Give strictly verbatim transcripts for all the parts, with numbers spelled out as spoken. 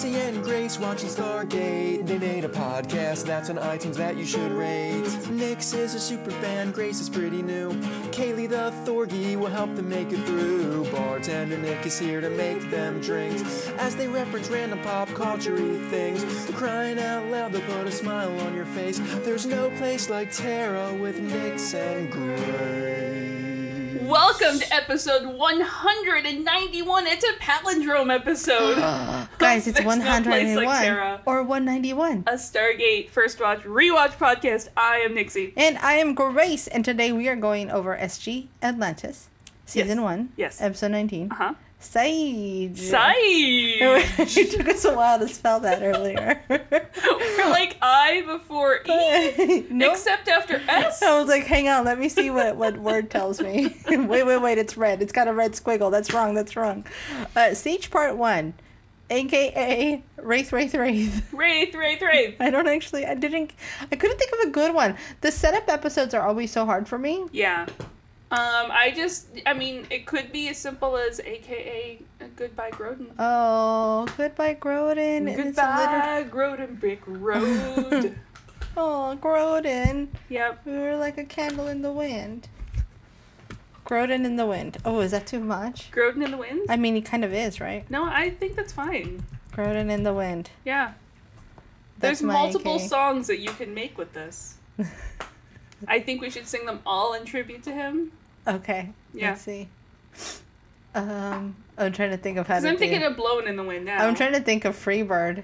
Nixie and Grace watching Stargate. They made a podcast that's on iTunes that you should rate. Nix is a super fan, Grace is pretty new. Kaylee the Thorgy will help them make it through. Bartender Nick is here to make them drinks as they reference random pop culture-y things. Crying out loud, they'll put a smile on your face. There's no place like Tara with Nix and Grace. Welcome to episode one hundred ninety-one. It's a palindrome episode. Uh, guys, it's one hundred ninety-one no like or one ninety-one. A Stargate First Watch Rewatch podcast. I am Nixie. And I am Grace. And today we are going over S G Atlantis, Season yes. one, yes. Episode nineteen. Uh-huh. Sage. Sage. It took us a while to spell that earlier. We're like I before E, nope. Except after S. I was like, hang on, let me see what, what word tells me. wait, wait, wait, it's red. It's got a red squiggle. That's wrong, that's wrong. Uh, Sage Part one, a k a. Wraith, Wraith, Wraith. Wraith, Wraith, Wraith. I don't actually, I didn't, I couldn't think of a good one. The setup episodes are always so hard for me. Yeah. Um, I just, I mean, it could be as simple as A K A Goodbye Groden. Oh, Goodbye Groden. Goodbye Groden Brick Road. Oh, Groden. Yep. We were like a candle in the wind. Groden in the wind. Oh, is that too much? Groden in the wind? I mean, he kind of is, right? No, I think that's fine. Groden in the wind. Yeah. That's There's my multiple A K. songs that you can make with this. I think we should sing them all in tribute to him. Okay. Yeah. Let's see. Um, I'm trying to think of how to Because I'm do. thinking of Blowing in the Wind now. I'm trying to think of Freebird.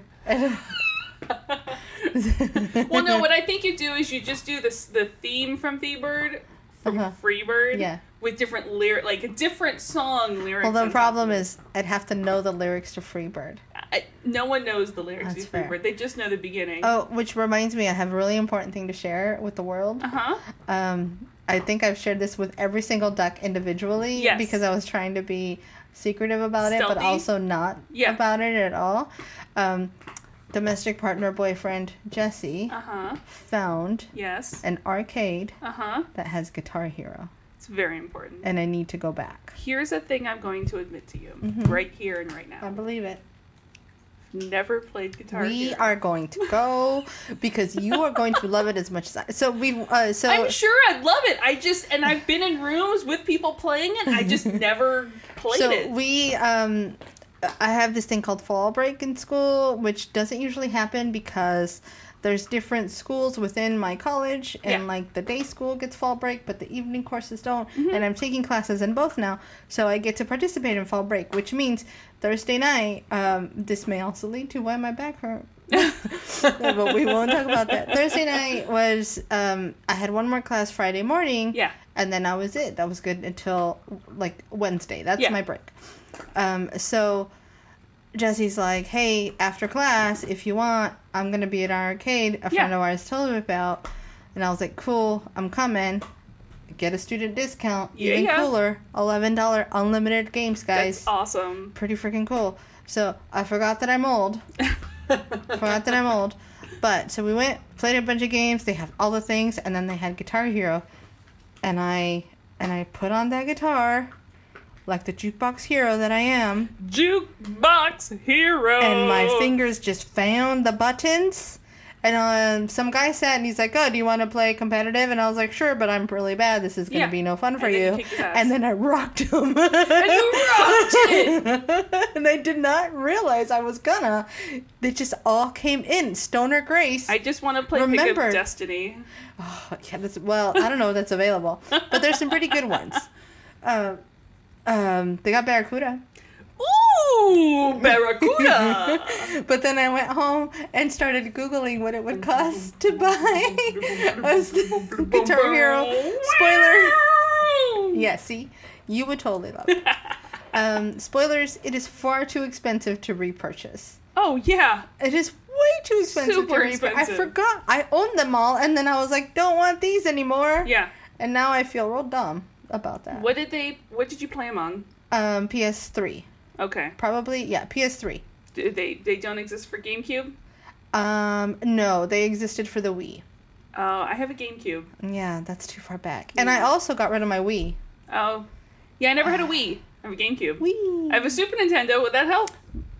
Well, no, what I think you do is you just do this the theme from Freebird, from Uh-huh. Freebird, Yeah. with different lyric, like a different song lyrics. Well, the on top problem of it. is I'd have to know the lyrics to Freebird. I, no one knows the lyrics That's to fair. Freebird. They just know the beginning. Oh, which reminds me, I have a really important thing to share with the world. Uh huh. Um, I think I've shared this with every single duck individually Yes. because I was trying to be secretive about it, but Stealthy? also not Yeah. about it at all. Um, domestic partner boyfriend Jesse Uh huh. found Yes. an arcade Uh huh. that has Guitar Hero, It's very important. and I need to go back. Here's a thing I'm going to admit to you, Mhm. right here and right I now. believe it. Never played Guitar We Hero. are going to go because you are going to love it as much as I. So we. Uh, so I'm sure I'd love it. I just and I've been in rooms with people playing it. I just never played so it. we um I have this thing called fall break in school, which doesn't usually happen because there's different schools within my college, and Yeah. like the day school gets fall break, but the evening courses don't. Mhm. And I'm taking classes in both now, so I get to participate in fall break, which means Thursday night. Um, this may also lead to why my back hurt. But we won't talk about that. Thursday night was um, I had one more class Friday morning. Yeah. And then that was it. That was good until like Wednesday. That's Yeah. my break. Um, so Jesse's like, hey, after class, if you want, I'm going to be at our arcade. A friend Yeah. of ours told me about. And I was like, cool, I'm coming. Get a student discount. Yeah, Even yeah. cooler. eleven dollars unlimited games, guys. That's awesome. Pretty freaking cool. So I forgot that I'm old. forgot that I'm old. But so we went, played a bunch of games. They have all the things. And then they had Guitar Hero. And I and I put on that guitar like the jukebox hero that I am. Jukebox Hero. And my fingers just found the buttons. And um, some guy sat and he's like, oh, do you want to play competitive? And I was like, sure, but I'm really bad. This is going to Yeah. be no fun for And then you you. kicked his ass. And then I rocked him. And you rocked it. And I did not realize I was gonna. They just all came in. Stoner Grace. I just want to play Pick Remembered. of Destiny. Oh, yeah, that's, well, I don't know if that's available. But there's some pretty good ones. Uh, um, they got Barracuda. Ooh, Barracuda. But then I went home and started Googling what it would cost to buy a Guitar Hero. Spoiler. Yeah, see? You would totally love it. Um, spoilers, it is far too expensive to repurchase. Oh, yeah. It is way too expensive Super to repurchase. I expensive. forgot. I owned them all, and then I was like, don't want these anymore. Yeah. And now I feel real dumb about that. What did they, what did you play them on? Um, P S three. Okay. Probably, yeah, P S three. Do they, they don't exist for GameCube? Um, no, they existed for the Wii. Oh, I have a GameCube. Yeah, that's too far back. And Yeah. I also got rid of my Wii. Oh. Yeah, I never had a Wii. I have a GameCube. Wii. I have a Super Nintendo. Would that help?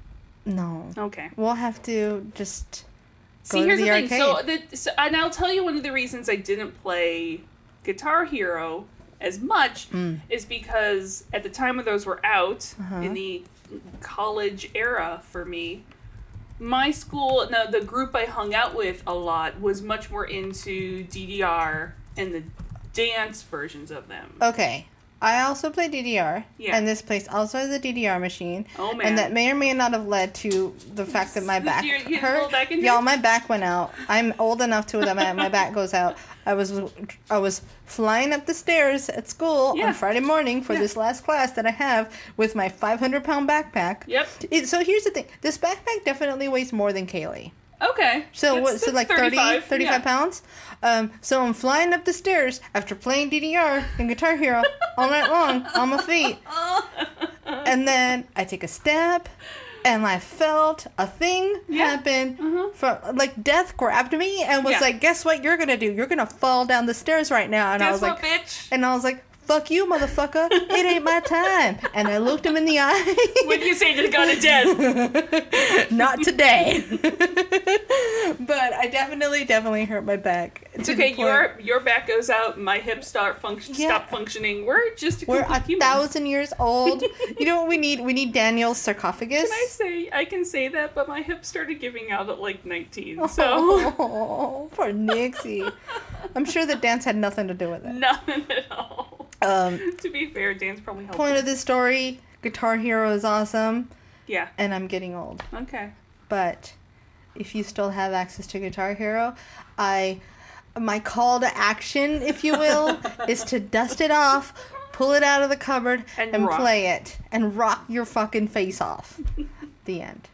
No. Okay. We'll have to just go See, to here's the, the, arcade. thing. So, the, so, and I'll tell you one of the reasons I didn't play Guitar Hero as much Mm. is because at the time when those were out, Uh-huh. in the college era for me, my school, no, the group I hung out with a lot was much more into D D R and the dance versions of them. Okay. I also play D D R, Yeah. and this place also has a D D R machine. Oh, man. And that may or may not have led to the fact that my back Your- your hurt. little back injury? Y'all, my back went out. I'm old enough to that my, my back goes out. I was I was flying up the stairs at school Yeah. on Friday morning for Yeah. this last class that I have with my five hundred pound backpack. Yep. It, so here's the thing. This backpack definitely weighs more than Kaylee. Okay. So That's- what? So that's like thirty, thirty-five, thirty-five yeah. pounds. Um, so I'm flying up the stairs after playing D D R and Guitar Hero all night long on my feet, and then I take a step, and I felt a thing Yeah. happen Mhm. from like death grabbed me and was Yeah. like, "Guess what? You're gonna do? You're gonna fall down the stairs right now." And I Guess was what, like, bitch? and I was like. Fuck you, motherfucker. It ain't my time. And I looked him in the eye. When you say to the god of death. Not today. But I definitely, definitely hurt my back. It's to the okay, point- your your back goes out, my hips start function Yeah. stop functioning. We're just a We're complete a human. thousand years old. You know what we need? We need Daniel's sarcophagus. Can I say I can say that, but my hips started giving out at like nineteen, so Oh, poor Nixie. I'm sure that dance had nothing to do with it. nothing at all. Um, To be fair, Dan's probably helped. point of the story, Guitar Hero is awesome, Yeah. and I'm getting old. Okay. But if you still have access to Guitar Hero, I my call to action, if you will, is to dust it off, pull it out of the cupboard, And and, rock. play it, and rock your fucking face off. The end.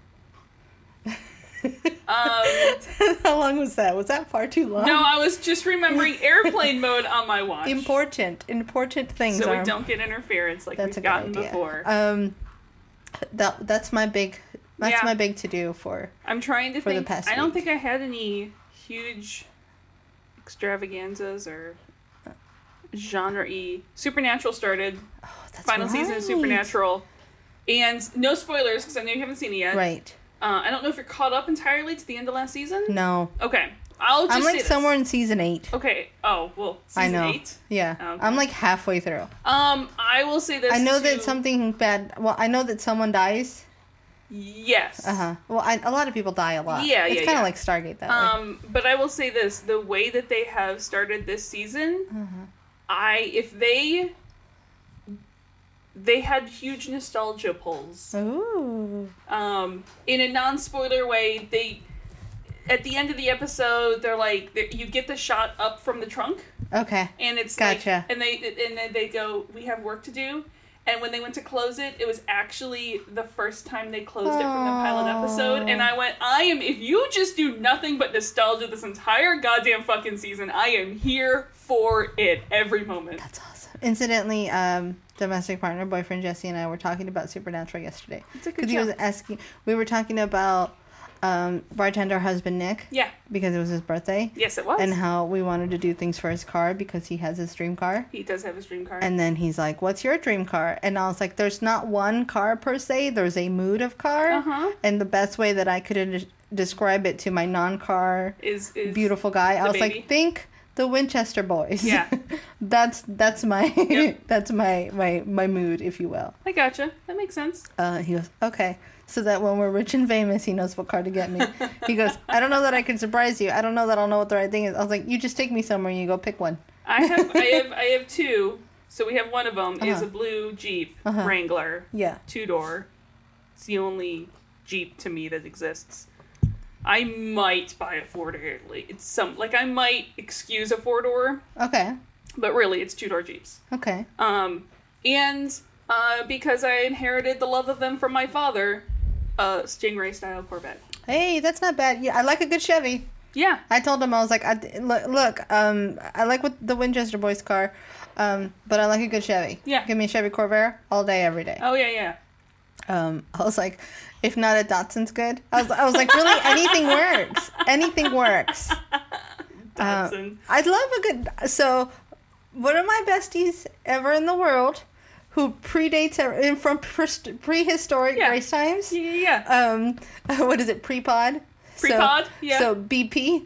Um, How long was that? Was that far too long? no, I was just remembering airplane mode on my watch. Important, important things. So we are, don't get interference like That's we've a good gotten idea. before. Um, that that's my big, that's Yeah. my big to do for. I'm trying to for the think. past I don't week. think I had any huge extravaganzas or genre y. Supernatural started. Oh, that's Final season of right. Supernatural. And no spoilers, because I know you haven't seen it yet. Right. Uh, I don't know if you're caught up entirely to the end of last season. No, Okay. I'll just I'm say like this. somewhere in season eight. Okay. Oh, well, season I know. eight. Yeah, Okay. I'm like halfway through. Um, I will say this. I know too. that something bad. Well, I know that someone dies. Yes. Uh huh. Well, I, a lot of people die a lot. Yeah, It's yeah, kind of yeah. like Stargate that way. Um, but I will say this: the way that they have started this season, Uh-huh. I if they they had huge nostalgia pulls. Ooh. Um, in a non-spoiler way, they at the end of the episode, they're like they you get the shot up from the trunk, Okay. and it's Gotcha. like, and they and then they go, "We have work to do." And when they went to close it, it was actually the first time they closed it from the pilot episode. And I went, I am, if you just do nothing but nostalgia this entire goddamn fucking season, I am here for it every moment. That's awesome. Incidentally, um, domestic partner, boyfriend Jesse, and I were talking about Supernatural yesterday. It's a good Because he was show. asking, we were talking about um, bartender husband Nick, Yeah. because it was his birthday, Yes, it was. and how we wanted to do things for his car because he has his dream car. He does have his dream car. And then he's like, "What's your dream car?" And I was like, "There's not one car per se. There's a mood of car." Uh-huh. And the best way that I could de- describe it to my non-car is, is beautiful guy, I the was baby. like, "Think the Winchester Boys." Yeah. that's that's my Yep. that's my, my my mood, if you will. I gotcha. That makes sense. Uh, he goes, "Okay." So that when we're rich and famous, he knows what car to get me. He goes, "I don't know that I can surprise you. I don't know that I'll know what the right thing is." I was like, "You just take me somewhere and you go pick one." I have, I have, I have two. So we have one of them is Uh-huh. a blue Jeep Uh-huh. Wrangler, Yeah. two door. It's the only Jeep to me that exists. I might buy a four door. It's some like I might excuse a four door, Okay. but really it's two door Jeeps. Okay. Um, and uh, because I inherited the love of them from my father, a Stingray style Corvette. Hey, that's not bad. Yeah, I like a good Chevy. Yeah. I told him, I was like, I, look, look, um, I like what the Winchester Boys car, um, but I like a good Chevy. Yeah. Give me a Chevy Corvair all day, every day. Oh yeah, yeah. Um, I was like, if not a Datsun's good. I was, I was like, really, anything works. Anything works. Uh, Datsun. I'd love a good, so one of my besties ever in the world, who predates our, in from pre- prehistoric Yeah. race times. Yeah, yeah, yeah. Um, what is it? Pre-pod. Pre-pod, so, yeah. So B P.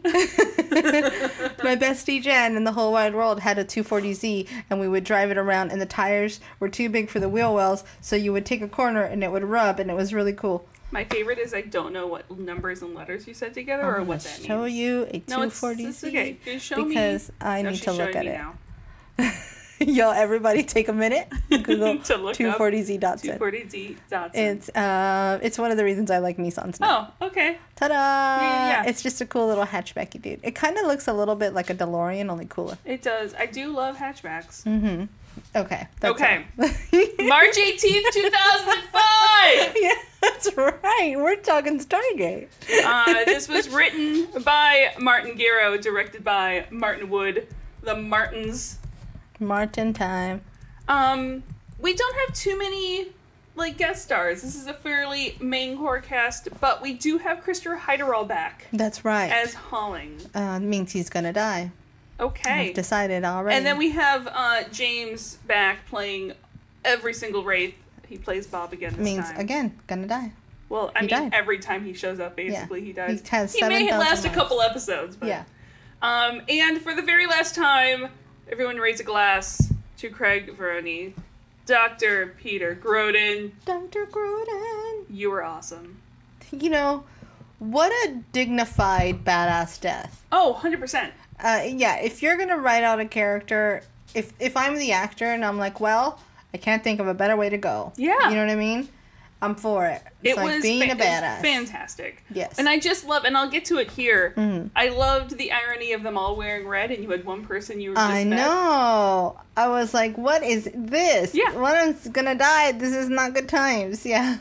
My bestie Jen in the whole wide world had a two forty Z, and we would drive it around, and the tires were too big for the wheel wells, so you would take a corner and it would rub, and it was really cool. My favorite is I don't know what numbers and letters you said together or I'm what gonna that show means. you a No, it's, two forty Z it's okay. Just show because me. I No, need she's to look showing at me it. now. Yo, everybody take a minute. Google To look two forty Z up Datsun. two forty Z Datsun. It's uh, it's one of the reasons I like Nissans now. Oh, okay. Ta-da! yeah, yeah. It's just a cool little hatchbacky dude. It kind of looks a little bit like a DeLorean, only cooler. It does. I do love hatchbacks. Mm-hmm. Okay. That's Okay. all. March eighteenth, two thousand five! Yeah, that's right. We're talking Stargate. Uh, this was written by Martin Gero, directed by Martin Wood, the Martins. Martin time. Um, we don't have too many, like, guest stars. This is a fairly main core cast, but we do have Christopher Heiderall back That's right. as Holling. uh, means he's gonna die. Okay. I've decided already. And then we have uh, James back playing every single Wraith. He plays Bob again this means time. again gonna die. Well, I he mean, died. every time he shows up, basically, Yeah. he dies. He has He may seven thousand last a lives. couple episodes, but... Yeah. Um, and for the very last time, everyone raise a glass to Craig Veroni. Doctor Peter Groden, Doctor Groden. you were awesome. You know, what a dignified badass death. Oh, one hundred percent. Uh, yeah, if you're gonna write out a character, if if I'm the actor and I'm like, well, I can't think of a better way to go. Yeah. You know what I mean? I'm for it. It's It like was, being fa- a it was badass. fantastic. Yes. And I just love, and I'll get to it here, Mhm. I loved the irony of them all wearing red, and you had one person you were just I met. know. I was like, what is this? Yeah. One's gonna die. This is not good times. Yeah.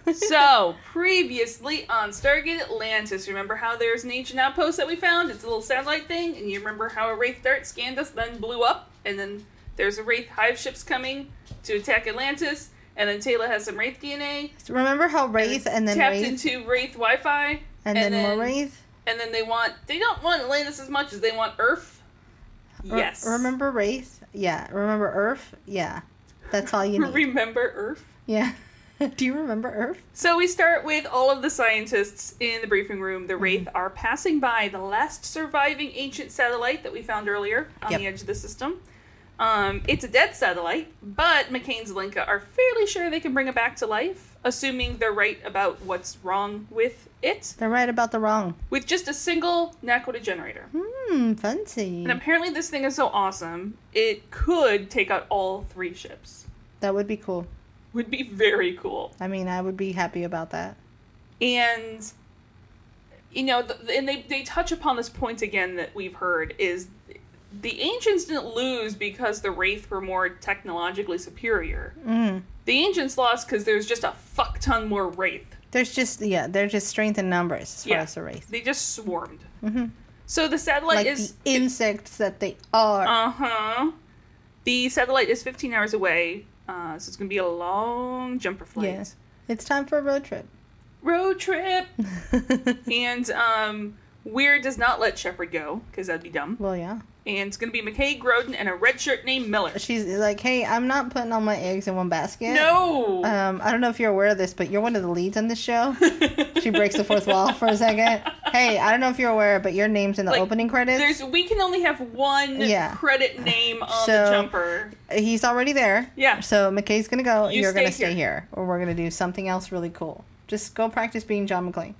So, previously on Stargate Atlantis, remember how there's an ancient outpost that we found? It's a little satellite thing, and you remember how a Wraith Dart scanned us, then blew up, and then there's a Wraith Hive ships coming to attack Atlantis, and then Taylor has some Wraith D N A. Remember how Wraith and then tapped Wraith into Wraith Wi-Fi, and, then, more Wraith? and then they want, they don't want Atlantis as much as they want Earth. Re- Yes. remember Wraith? Yeah. Remember Earth? Yeah. That's all you need. Remember Earth? Yeah. Do you remember Earth? So we start with all of the scientists in the briefing room. The Wraith Mm-hmm. are passing by the last surviving ancient satellite that we found earlier on Yep. the edge of the system. Um, it's a dead satellite, but McCain and Zelenka are fairly sure they can bring it back to life, assuming they're right about what's wrong with it, They're right about the wrong. with just a single Nakoda generator. Hmm, fancy. And apparently this thing is so awesome, it could take out all three ships. That would be cool. Would be very cool. I mean, I would be happy about that. And, you know, the, and they, they touch upon this point again that we've heard, is the Ancients didn't lose because the Wraith were more technologically superior. Mm. The Ancients lost because there's just a fuck ton more Wraith. There's just, yeah, they're just strength in numbers as far Yeah. as the Wraith. They just swarmed. Mm-hmm. So the satellite Like is... the insects that they are. Uh-huh. The satellite is fifteen hours away, uh, so it's going to be a long jumper flight. Yeah. It's time for a road trip. Road trip! And um, Weir does not let Shepard go, because that'd be dumb. Well, yeah. And it's going to be McKay, Groden, and a red shirt named Miller. She's like, hey, I'm not putting all my eggs in one basket. No! Um, I don't know if you're aware of this, but you're one of the leads on this show. She breaks the fourth wall for a second. Hey, I don't know if you're aware, but your name's in the Like, opening credits. There's We can only have one Yeah. credit name on So- the jumper. He's already there. Yeah. So McKay's gonna go. You You're stay gonna stay here. here. or we're gonna do something else really cool. Just go practice being John McClane.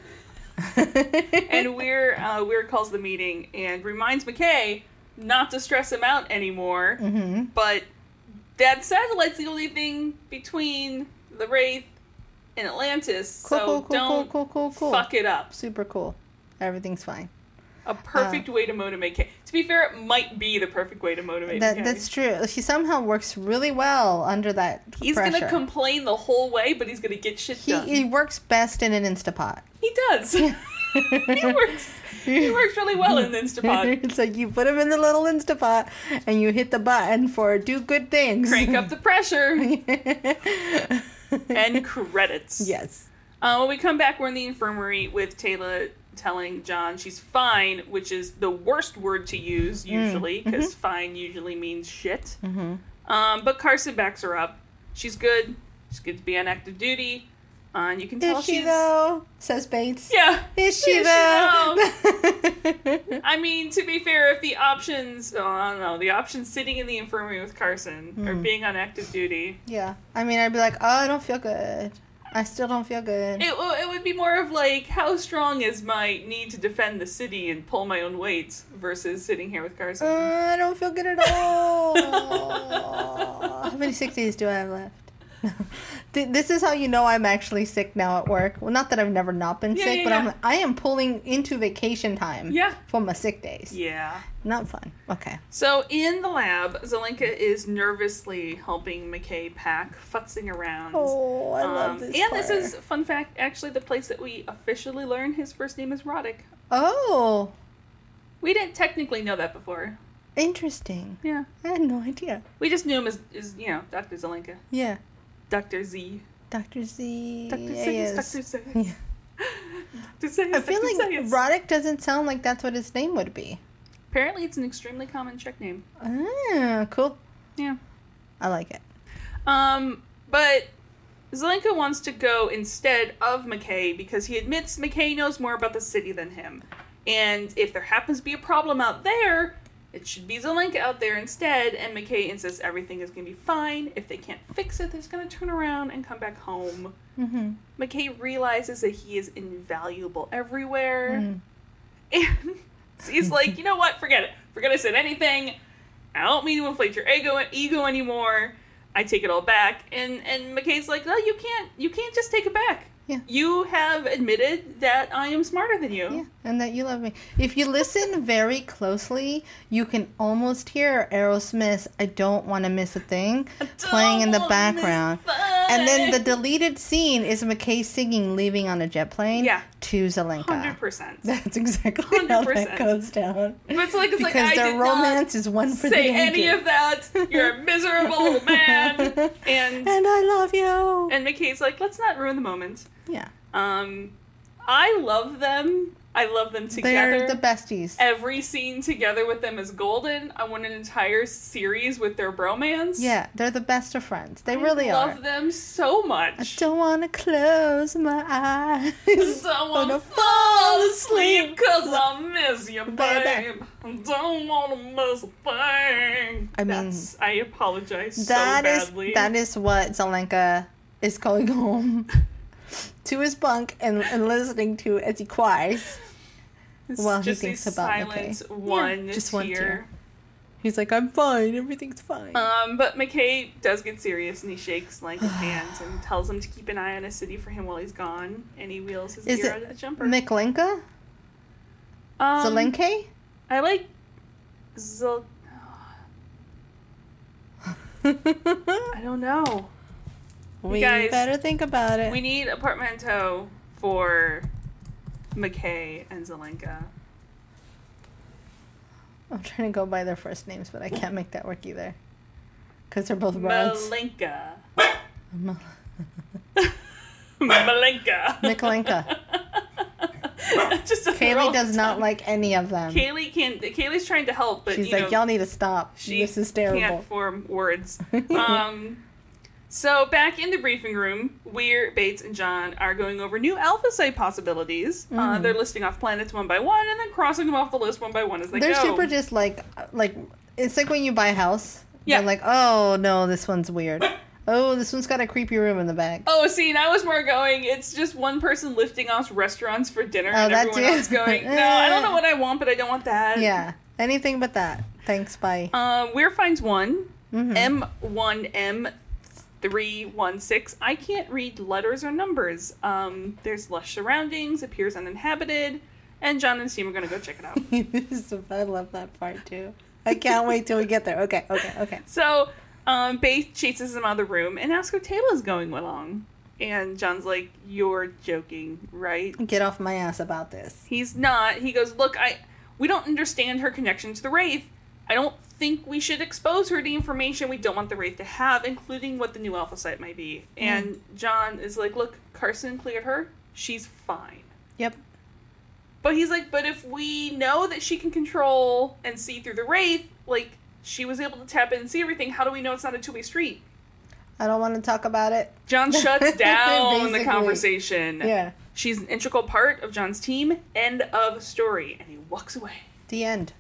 And Weir, uh, Weir calls the meeting and reminds McKay not to stress him out anymore. Mm-hmm. But that satellite's the only thing between the Wraith and Atlantis, Cool, so cool, cool, don't cool, cool, cool, cool. fuck it up. Super cool. Everything's fine. A perfect way to motivate McKay. To be fair, it might be the perfect way to motivate That McKay. that's true. She somehow works really well under that He's pressure. gonna complain the whole way, but he's gonna get shit he, done. he works best in an Instapot. He does. he works. He works really well in Instapot. It's like you put him in the little Instapot and you hit the button for do good things. Crank up the pressure. And credits. Yes. Uh, when we come back, we're in the infirmary with Taylor telling John she's fine, which is the worst word to use usually, because Mm-hmm. fine usually means shit. Mm-hmm. Um, but Carson backs her up. She's good. She's good to be on active duty. Uh, and you can tell Is she she's... though? Says Bates. Yeah. Is she Is she though? I mean, to be fair, if the options... Oh, I don't know. The options sitting in the infirmary with Carson or Mm. being on active duty... Yeah. I mean, I'd be like, oh, I don't feel good. I still don't feel good. It, it would be more of like, how strong is my need to defend the city and pull my own weight versus sitting here with Carson? Uh, I don't feel good at all. How many sick days do I have left? Th- this is how you know I'm actually sick now at work. Well, not that I've never not been Yeah, sick, yeah, but yeah. I'm I am pulling into vacation time Yeah. for my sick days. Yeah. Not fun. Okay. So in the lab, Zelenka is nervously helping McKay pack, futzing around. Oh, I love Um, this And part. this is, fun fact, actually the place that we officially learn his first name is Roddick. Oh, We didn't technically know that before. interesting. Yeah. I had no idea. We just knew him as, as you know, Doctor Zelenka. Yeah. Doctor Z. Doctor Z. Doctor yes. Zayas. Doctor Zayas. Yeah. Doctor Zayas. I feel Doctor like Zayas. Roddick doesn't sound like that's what his name would be. Apparently it's an extremely common Czech name. Ah, cool. Yeah. I like it. Um, but Zelenka wants to go instead of McKay because he admits McKay knows more about the city than him. And if there happens to be a problem out there, it should be Zelenka out there instead. And McKay insists everything is going to be fine. If they can't fix it, they're going to turn around and come back home. Mm-hmm. McKay realizes that he is invaluable everywhere. Mm. And he's like, you know what? Forget it. Forget I said anything. I don't mean to inflate your ego ego anymore. I take it all back. And and McKay's like, no, you can't. You can't just take it back. Yeah. You have admitted that I am smarter than you. Yeah, and that you love me. If you listen very closely, you can almost hear Aerosmith's I Don't Want to Miss a Thing playing in the Don't background. miss And then the thing. deleted scene is McKay singing Leaving on a Jet Plane Yeah. to Zelenka. one hundred percent. That's exactly one hundred how percent. that goes down. But it's like, it's Because like, I their did romance not is one for say the any ages. of that. You're a miserable old man. And, And I love you. and McKay's like, let's not ruin the moment. Yeah. Um, I love them. I love them together. They're the besties. Every scene together with them is golden. I want an entire series with their bromance. Yeah, they're the best of friends. They I really love are. them so I much. don't want to close my eyes. Don't want Wanna to fall asleep because I miss you, Baby. babe. Don't want to miss a thing. I mean, That's, I apologize That so is badly. that is what Zelenka is calling home to his bunk and, and listening to as he cries. It's while he just thinks these about silent McKay. one Yeah, just one tear. tear. He's like, I'm fine, everything's fine. Um, but McKay does get serious and he shakes Lanka's hand and tells him to keep an eye on his city for him while he's gone. And he wheels his Is gear it out of the jumper. Miklenka? um, Zelenka? I like Zel. we I don't know. guys, better think about it. We need a portmanteau for McKay and Zelenka. I'm trying to go by their first names, but I can't make that work either. Because they're both Rods. Malenka. M- Malenka. Miklenka. Just a Kaylee roll does not tongue. like any of them. Kaylee can't. Kaylee's trying to help, but She's you like, know, y'all need to stop. she This is terrible. can't form words. um, so back in the briefing room, Weir, Bates, and John are going over new alpha site possibilities. Uh, Mhm. they're listing off planets one by one, and then crossing them off the list one by one as they They're go. super just like, like, it's like when you buy a house. Yeah. They're like, oh, no, this one's weird. Oh, this one's got a creepy room in the back. Oh, see, and I was more going, it's just one person lifting off restaurants for dinner, Oh, and that everyone too? else going, no, I don't know what I want, but I don't want that. Yeah. Anything but that. Thanks, bye. Uh, Weir finds one, Mhm. M one M three one six. I can't read letters or numbers. Um, there's lush surroundings, appears uninhabited, and John and Steve are going to go check it out. This is- I love that part, too. I can't wait till we get there. Okay, okay, okay. So, um, Bates chases him out of the room and asks how Taylor's going along. And John's like, you're joking, right? Get off my ass about this. He's not. He goes, look, I we don't understand her connection to the Wraith. I don't think we should expose her to information we don't want the Wraith to have, including what the new alpha site might be. And John is like, look, Carson cleared her. She's fine. Yep. But he's like, but if we know that she can control and see through the Wraith, like, she was able to tap in and see everything. How do we know it's not a two-way street? I don't want to talk about it. John shuts down the Basically. conversation. Yeah. She's an integral part of John's team. End of story. And he walks away. The end.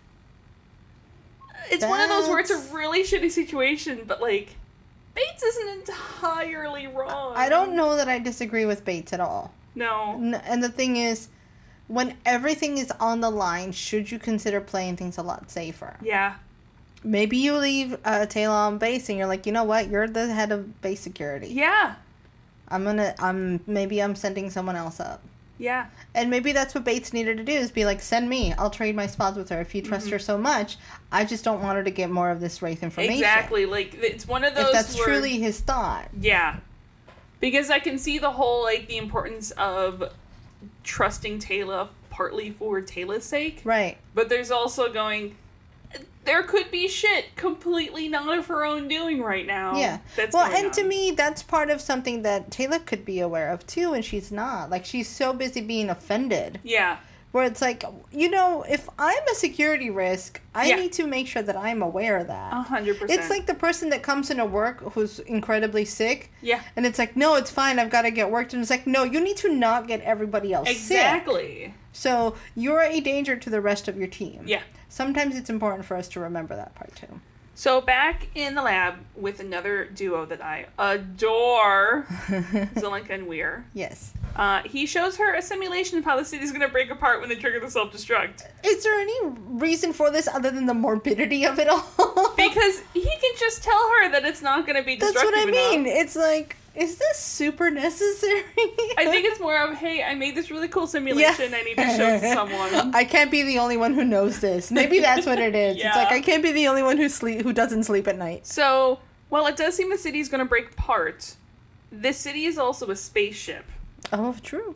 It's one of those where it's That's- a really shitty situation, but, like, Bates isn't entirely wrong. I don't know that I disagree with Bates at all. No. N- And the thing is, when everything is on the line, should you consider playing things a lot safer? Yeah. Maybe you leave uh, Taylor on base and you're like, you know what? You're the head of base security. Yeah. I'm gonna, I'm, maybe I'm sending someone else up. Yeah. And maybe that's what Bates needed to do, is be like, send me. I'll trade my spots with her. If you trust Mm-hmm. her so much, I just don't want her to get more of this Wraith information. Exactly. Like, it's one of those If that's where, truly his thought. Yeah. Because I can see the whole, like, the importance of trusting Taylor partly for Taylor's sake. Right. But there's also going, there could be shit completely not of her own doing right now. Yeah. That's well, going and to on. me, that's part of something that Taylor could be aware of, too, and she's not. Like, she's so busy being offended. Yeah. Where it's like, you know, if I'm a security risk, I Yeah. need to make sure that I'm aware of that. A hundred percent. It's like the person that comes into work who's incredibly sick. Yeah. And it's like, no, it's fine. I've got to get worked. And it's like, no, you need to not get everybody else sick. Exactly. So you're a danger to the rest of your team. Yeah. Sometimes it's important for us to remember that part, too. So back in the lab with another duo that I adore, Zelenka and Weir. Yes. Uh, he shows her a simulation of how the city's going to break apart when they trigger the self-destruct. Is there any reason for this other than the morbidity of it all? Because he can just tell her that it's not going to be That's destructive what I mean. enough. It's like, is this super necessary? I think it's more of, hey, I made this really cool simulation. I need to show it to someone. I can't be the only one who knows this. Maybe that's what it is. It's Yeah. like I can't be the only one who sleep who doesn't sleep at night. So, while it does seem the city's going to break apart, this city is also a spaceship. Oh, true.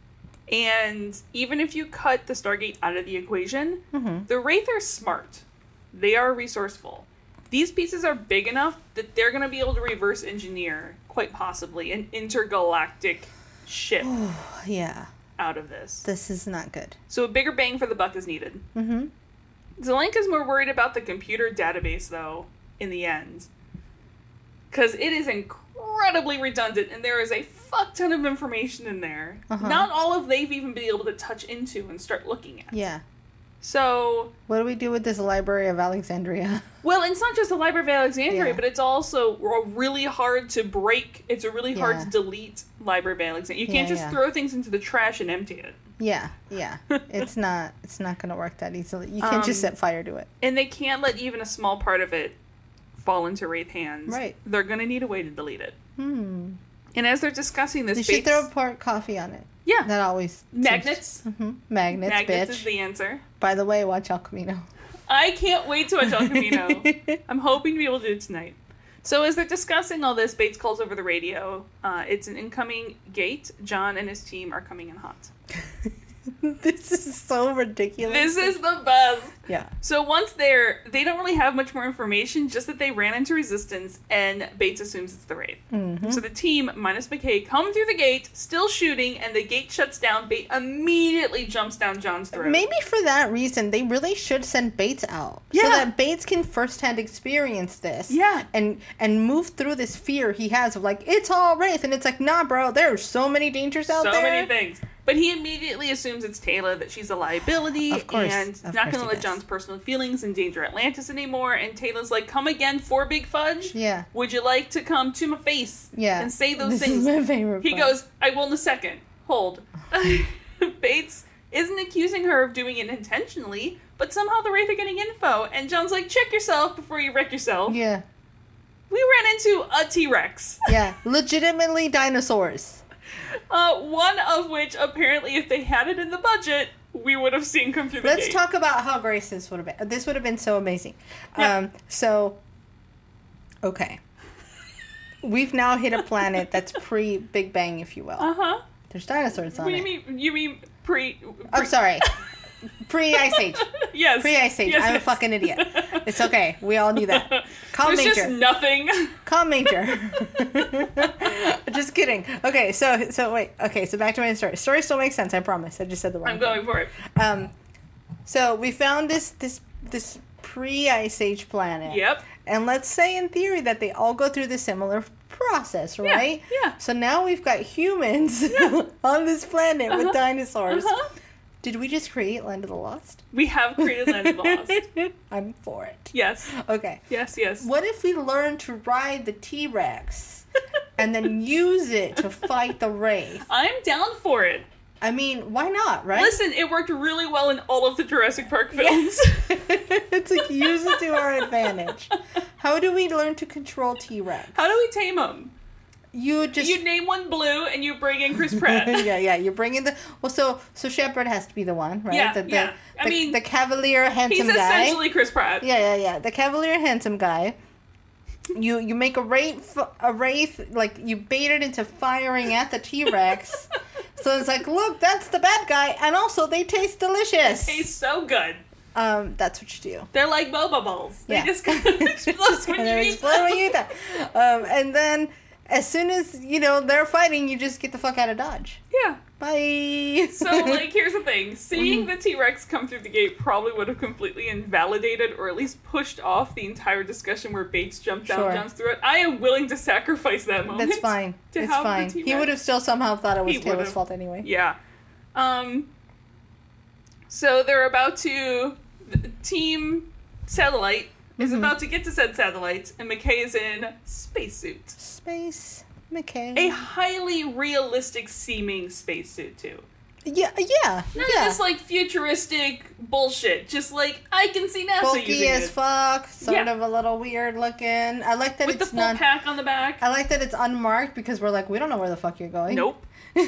And even if you cut the Stargate out of the equation, Mm-hmm. the Wraith are smart. They are resourceful. These pieces are big enough that they're going to be able to reverse engineer, quite possibly, an intergalactic ship Yeah, out of this. this is not good. So a bigger bang for the buck is needed. Mm-hmm. Zelenka's more worried about the computer database, though, in the end. Because it is incredibly redundant, and there is a fuck ton of information in there. Uh-huh. Not all of they've even been able to touch into and start looking at. Yeah. So, What do we do with this Library of Alexandria? well, it's not just the Library of Alexandria, Yeah. but it's also a really hard to break. It's a really hard Yeah. to delete Library of Alexandria. You can't Yeah, just yeah. throw things into the trash and empty it. Yeah, yeah. It's not. It's not going to work that easily. You can't Um, just set fire to it. And they can't let even a small part of it fall into Wraith hands. Right. They're going to need a way to delete it. Hmm. And as they're discussing this, They should Bates- throw part coffee on it. yeah, That always magnets. hmm Magnets, Magnets bitch. is the answer. By the way, watch El Camino. I can't wait to watch El Camino. I'm hoping to be able to do it tonight. So as they're discussing all this, Bates calls over the radio. Uh, it's an incoming gate. John and his team are coming in hot. This is so ridiculous. This is the best. Yeah. So once there, they don't really have much more information, just that they ran into resistance, and Bates assumes it's the Wraith. Mm-hmm. So the team, minus McKay, come through the gate, still shooting, and the gate shuts down. Bates immediately jumps down John's throat. Maybe for that reason, they really should send Bates out. Yeah. So that Bates can firsthand experience this. Yeah. And and move through this fear he has of like, it's all Wraith. And it's like, nah, bro, there's so many dangers out so there. many things. But he immediately assumes it's Taylor, that she's a liability, Of course, and of not course going to he let does. John's personal feelings endanger Atlantis anymore. And Taylor's like, come again for Big Fudge? Yeah. Would you like to come to my face Yeah. and say those This things? is my favorite He part. goes, I will in a second. Hold. Bates isn't accusing her of doing it intentionally, but somehow the Wraith are getting info. And John's like, check yourself before you wreck yourself. Yeah. We ran into a T-Rex. Yeah. Legitimately dinosaurs. Uh, one of which, apparently, if they had it in the budget, we would have seen come through the Let's gate. talk about how Grace this would have been. This would have been so amazing. Yeah. Um, so, okay. We've now hit a planet that's pre-Big Bang, if you will. Uh-huh. There's dinosaurs on What do it. you mean? You mean pre... pre- I'm sorry. Pre-Ice Age. Yes. Pre-Ice Age. Yes, I'm yes. a fucking idiot. It's okay. We all knew that. Calm There's Major. just nothing. Calm Major. Just kidding. Okay, so so wait. Okay, so back to my story. Story still makes sense. I promise. I just said the wrong I'm thing. going for it. Um, so we found this this this pre-Ice Age planet. Yep. And let's say in theory that they all go through the similar process, right? Yeah. yeah. So now we've got humans Yeah. on this planet Uh-huh. with dinosaurs. Uh-huh. Did we just create Land of the Lost? We have created Land of the Lost. I'm for it. Yes. Okay. Yes, yes. What if we learn to ride the T-Rex and then use it to fight the Wraith? I'm down for it. I mean, why not, right? Listen, it worked really well in all of the Jurassic Park films. It's like, use it to our advantage. How do we learn to control T-Rex? How do we tame them? You just... You name one Blue and you bring in Chris Pratt. yeah, yeah, you're bringing the... Well, so so Shepard has to be the one, right? Yeah, the, the, yeah. I the, mean, the cavalier, handsome He's guy. essentially Chris Pratt. Yeah, yeah, yeah. The cavalier, handsome guy. You you make a wraith, a wraith, like, you bait it into firing at the T-Rex. So it's like, look, that's the bad guy, and also they taste delicious. He's so good. Um, that's what you do. They're like boba balls. They Yeah. just kind of explode when And you then eat explode them. when you eat that. Um, and then as soon as, you know, they're fighting, you just get the fuck out of Dodge. Yeah. Bye. So, like, here's the thing. Seeing the T-Rex come through the gate probably would have completely invalidated or at least pushed off the entire discussion where Bates jumped down Sure. John's throat. I am willing to sacrifice that moment. That's fine. to It's have the fine. He T-Rex. would have still somehow thought it was He Taylor's would've. fault anyway. Yeah. Um, so they're about to... the Team Satellite is Mhm. about to get to said satellite, and McKay is in spacesuit. Space McKay. A highly realistic seeming spacesuit, too. Yeah, yeah, None yeah. of this, like, futuristic bullshit. Just, like, I can see NASA Bulky using as it. fuck, sort Yeah. of a little weird looking. I like that With the it's full not. pack on the back. I like that it's unmarked because we're like, we don't know where the fuck you're going. Nope.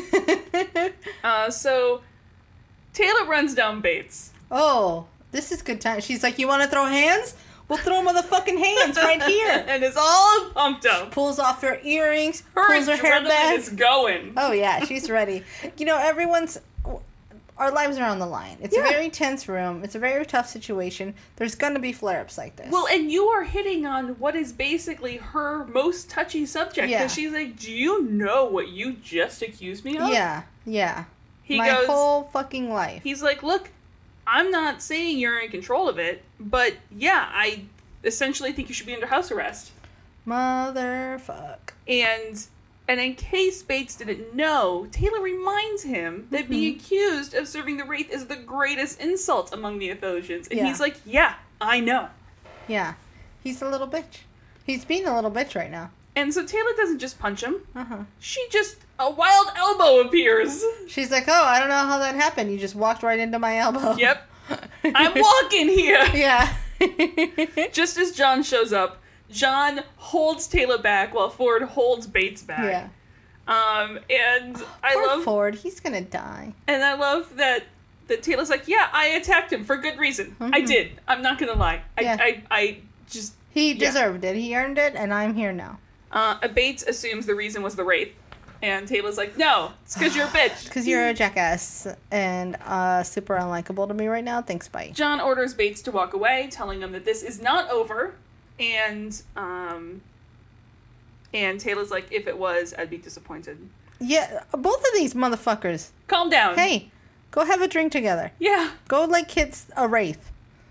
Uh, so, Taylor runs down Bates. Oh, this is good time. She's like, you want to throw hands? We'll throw them with the fucking hands right here. And is all pumped up. Pulls off her earrings, Her pulls her hair adrenaline back. is going. Oh yeah, she's ready. You know, everyone's. Our lives are on the line. It's Yeah. a very tense room. It's a very tough situation. There's gonna be flare-ups like this. Well, and you are hitting on what is basically her most touchy subject. Yeah. Because she's like, do you know what you just accused me of? yeah, yeah. He My goes, whole fucking life. he's like, look, I'm not saying you're in control of it, but yeah, I essentially think you should be under house arrest. Motherfuck. And and in case Bates didn't know, Taylor reminds him that being Mm-hmm. accused of serving the Wraith is the greatest insult among the Athosians. And Yeah. he's like, yeah, I know. Yeah, he's a little bitch. He's being a little bitch right now. And so Taylor doesn't just punch him. Uh huh. She just, a wild elbow appears. She's like, oh, I don't know how that happened. You just walked right into my elbow. Yep. I'm walking here. Yeah. Just as John shows up, John holds Taylor back while Ford holds Bates back. Yeah. Um, and I Poor love, Ford. He's gonna die. and I love that that Taylor's like, yeah, I attacked him for good reason. I Mhm. did. I'm not gonna lie. I, Yeah. I, I just. He Yeah. deserved it. He earned it, and I'm here now. Uh, Bates assumes the reason was the Wraith, and Taylor's like, no, it's because you're a bitch. Because you're a jackass and uh, super unlikable to me right now. Thanks, bye. John orders Bates to walk away, telling him that this is not over, and um, and Taylor's like, if it was, I'd be disappointed. Yeah, both of these motherfuckers. Calm down. Hey, go have a drink together. Yeah. Go like kids a wraith.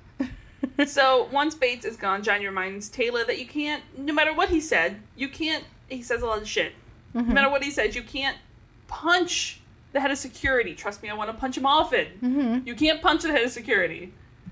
So once Bates is gone, John reminds Taylor that you can't, no matter what he said, you can't, he says a lot of shit. Mhm. No matter what he said, you can't punch the head of security. Trust me, I want to punch him often. Mhm. You can't punch the head of security.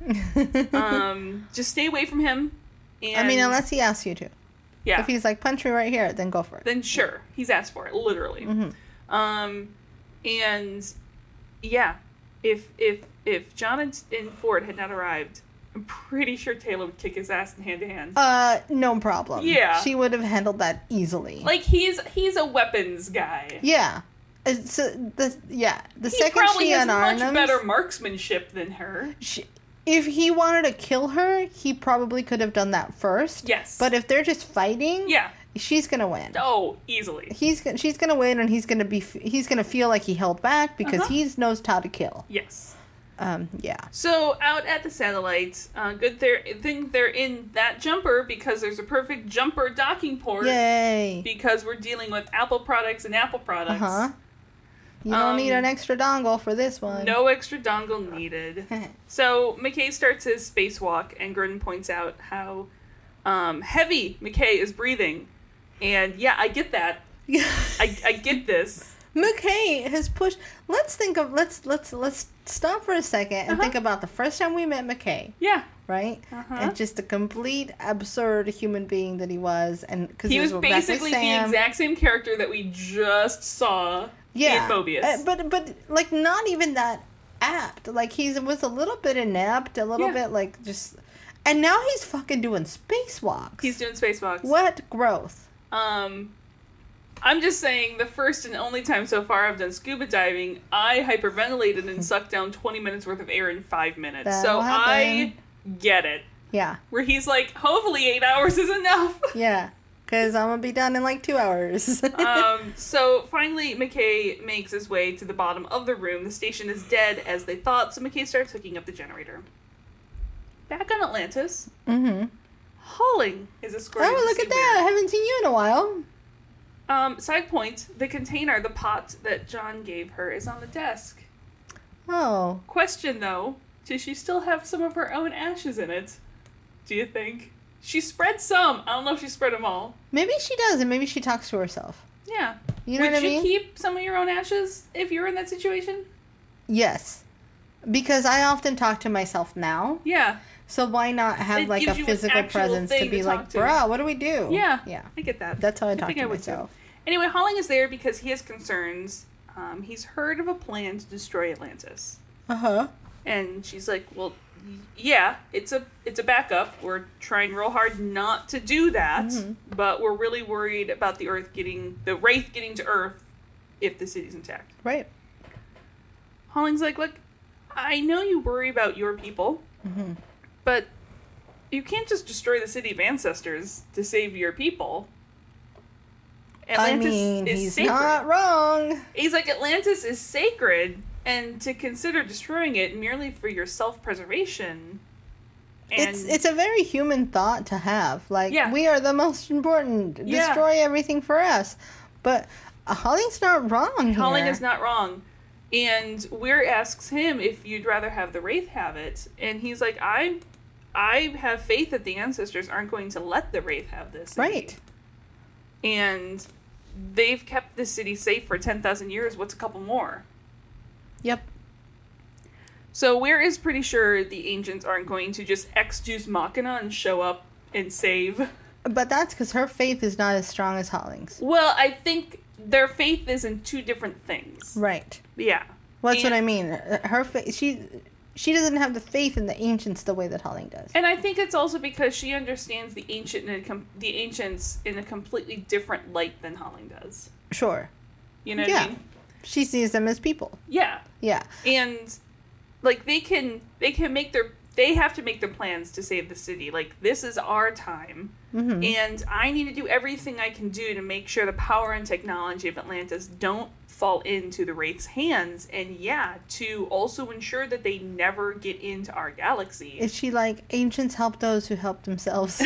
Um, just stay away from him. And I mean, unless he asks you to. yeah, If he's like, punch me right here, then go for it. then sure, he's asked for it, literally. Mhm. Um, and yeah, if if if John and, and Ford had not arrived, I'm pretty sure Taylor would kick his ass in hand to hand. Uh, no problem. Yeah. She would have handled that easily. Like he's he's a weapons guy. yeah. It's, uh, the, yeah. The He second probably she has unarmed much him, better marksmanship than her. she, if he wanted to kill her, he probably could have done that first. Yes. But if they're just fighting, Yeah. she's gonna win. Oh, easily. He's go- she's gonna win, and he's gonna be he's gonna feel like he held back because Uh-huh. he knows how to kill. Yes. Um, yeah. So out at the satellite, uh, good they're think they're in that jumper because there's a perfect jumper docking port. Yay. Because we're dealing with Apple products and Apple Uh products. huh. You don't Um, need an extra dongle for this one. No extra dongle needed. So McKay starts his spacewalk, and Gordon points out how um, heavy McKay is breathing. And yeah, I get that. I, I get this. McKay has pushed. Let's think of let's let's let's stop for a second and Uh-huh. think about the first time we met McKay, Yeah. right? Uh-huh. And just a complete absurd human being that he was, and because He was basically the exact same character that we just saw yeah, in Mobius. Uh, but but like not even that apt. Like he was a little bit inept, a little Yeah. bit like just, and now he's fucking doing spacewalks. He's doing spacewalks. What growth? Um, I'm just saying, the first and only time so far I've done scuba diving, I hyperventilated and sucked down twenty minutes worth of air in five minutes. That'll so I happen. get it. Yeah, Where he's like, hopefully eight hours is enough. yeah. Because I'm gonna be done in like two hours. um, so finally, McKay makes his way to the bottom of the room. The station is dead as they thought, so McKay starts hooking up the generator. Back on Atlantis, mm-hmm. Holling is escorted Oh, to look see at that! I Weir. haven't seen you in a while. Um, side point, the container, the pot that John gave her, is on the desk. Oh, Question, though, does she still have some of her own ashes in it? Do you think? She spread some. I don't know if she spread them all. maybe she does, and maybe she talks to herself. Yeah. You know Would what I you mean? keep some of your own ashes if you were in that situation? Yes, because I often talk to myself now. Yeah. So why not have It like a gives you an physical actual presence to thing be to like, talk to. bruh, what do we do? Yeah. Yeah. I get that. That's how I talk think to I would too. myself. Anyway, Holling is there because he has concerns. Um, he's heard of a plan to destroy Atlantis. Uh huh. And she's like, well, y- yeah, it's a it's a backup. We're trying real hard not to do that, Mm-hmm. but we're really worried about the Earth getting, the Wraith getting to Earth if the city's intact. Right. Holling's like, look, I know you worry about your people, Mm-hmm. but you can't just destroy the city of ancestors to save your people. Atlantis I mean, is he's sacred. not wrong. He's like, Atlantis is sacred, and to consider destroying it merely for your self-preservation. And It's it's a very human thought to have. Like, Yeah. we are the most important. Yeah. Destroy everything for us. But uh, Holling's not wrong Holling here. is not wrong. And Weir asks him if you'd rather have the Wraith have it, and he's like, I, I have faith that the ancestors aren't going to let the Wraith have this. Right. And they've kept this city safe for ten thousand years. What's a couple more? Yep. So Weir is pretty sure the ancients aren't going to just ex-Juice Machina and show up and save. But that's because her faith is not as strong as Holling's. Well, I think their faith is in two different things. Right. Yeah. Well, that's what And- I mean. Her faith, she, she doesn't have the faith in the ancients the way that Holling does. And I think it's also because she understands the ancient in a com- the ancients in a completely different light than Holling does. Sure. You know what Yeah. I mean? She sees them as people. Yeah. Yeah. And like they can they can make their they have to make their plans to save the city. Like, this is our time. Mm-hmm. And I need to do everything I can do to make sure the power and technology of Atlantis don't fall into the Wraith's hands. And yeah, to also ensure that they never get into our galaxy. Is she like, ancients help those who help themselves?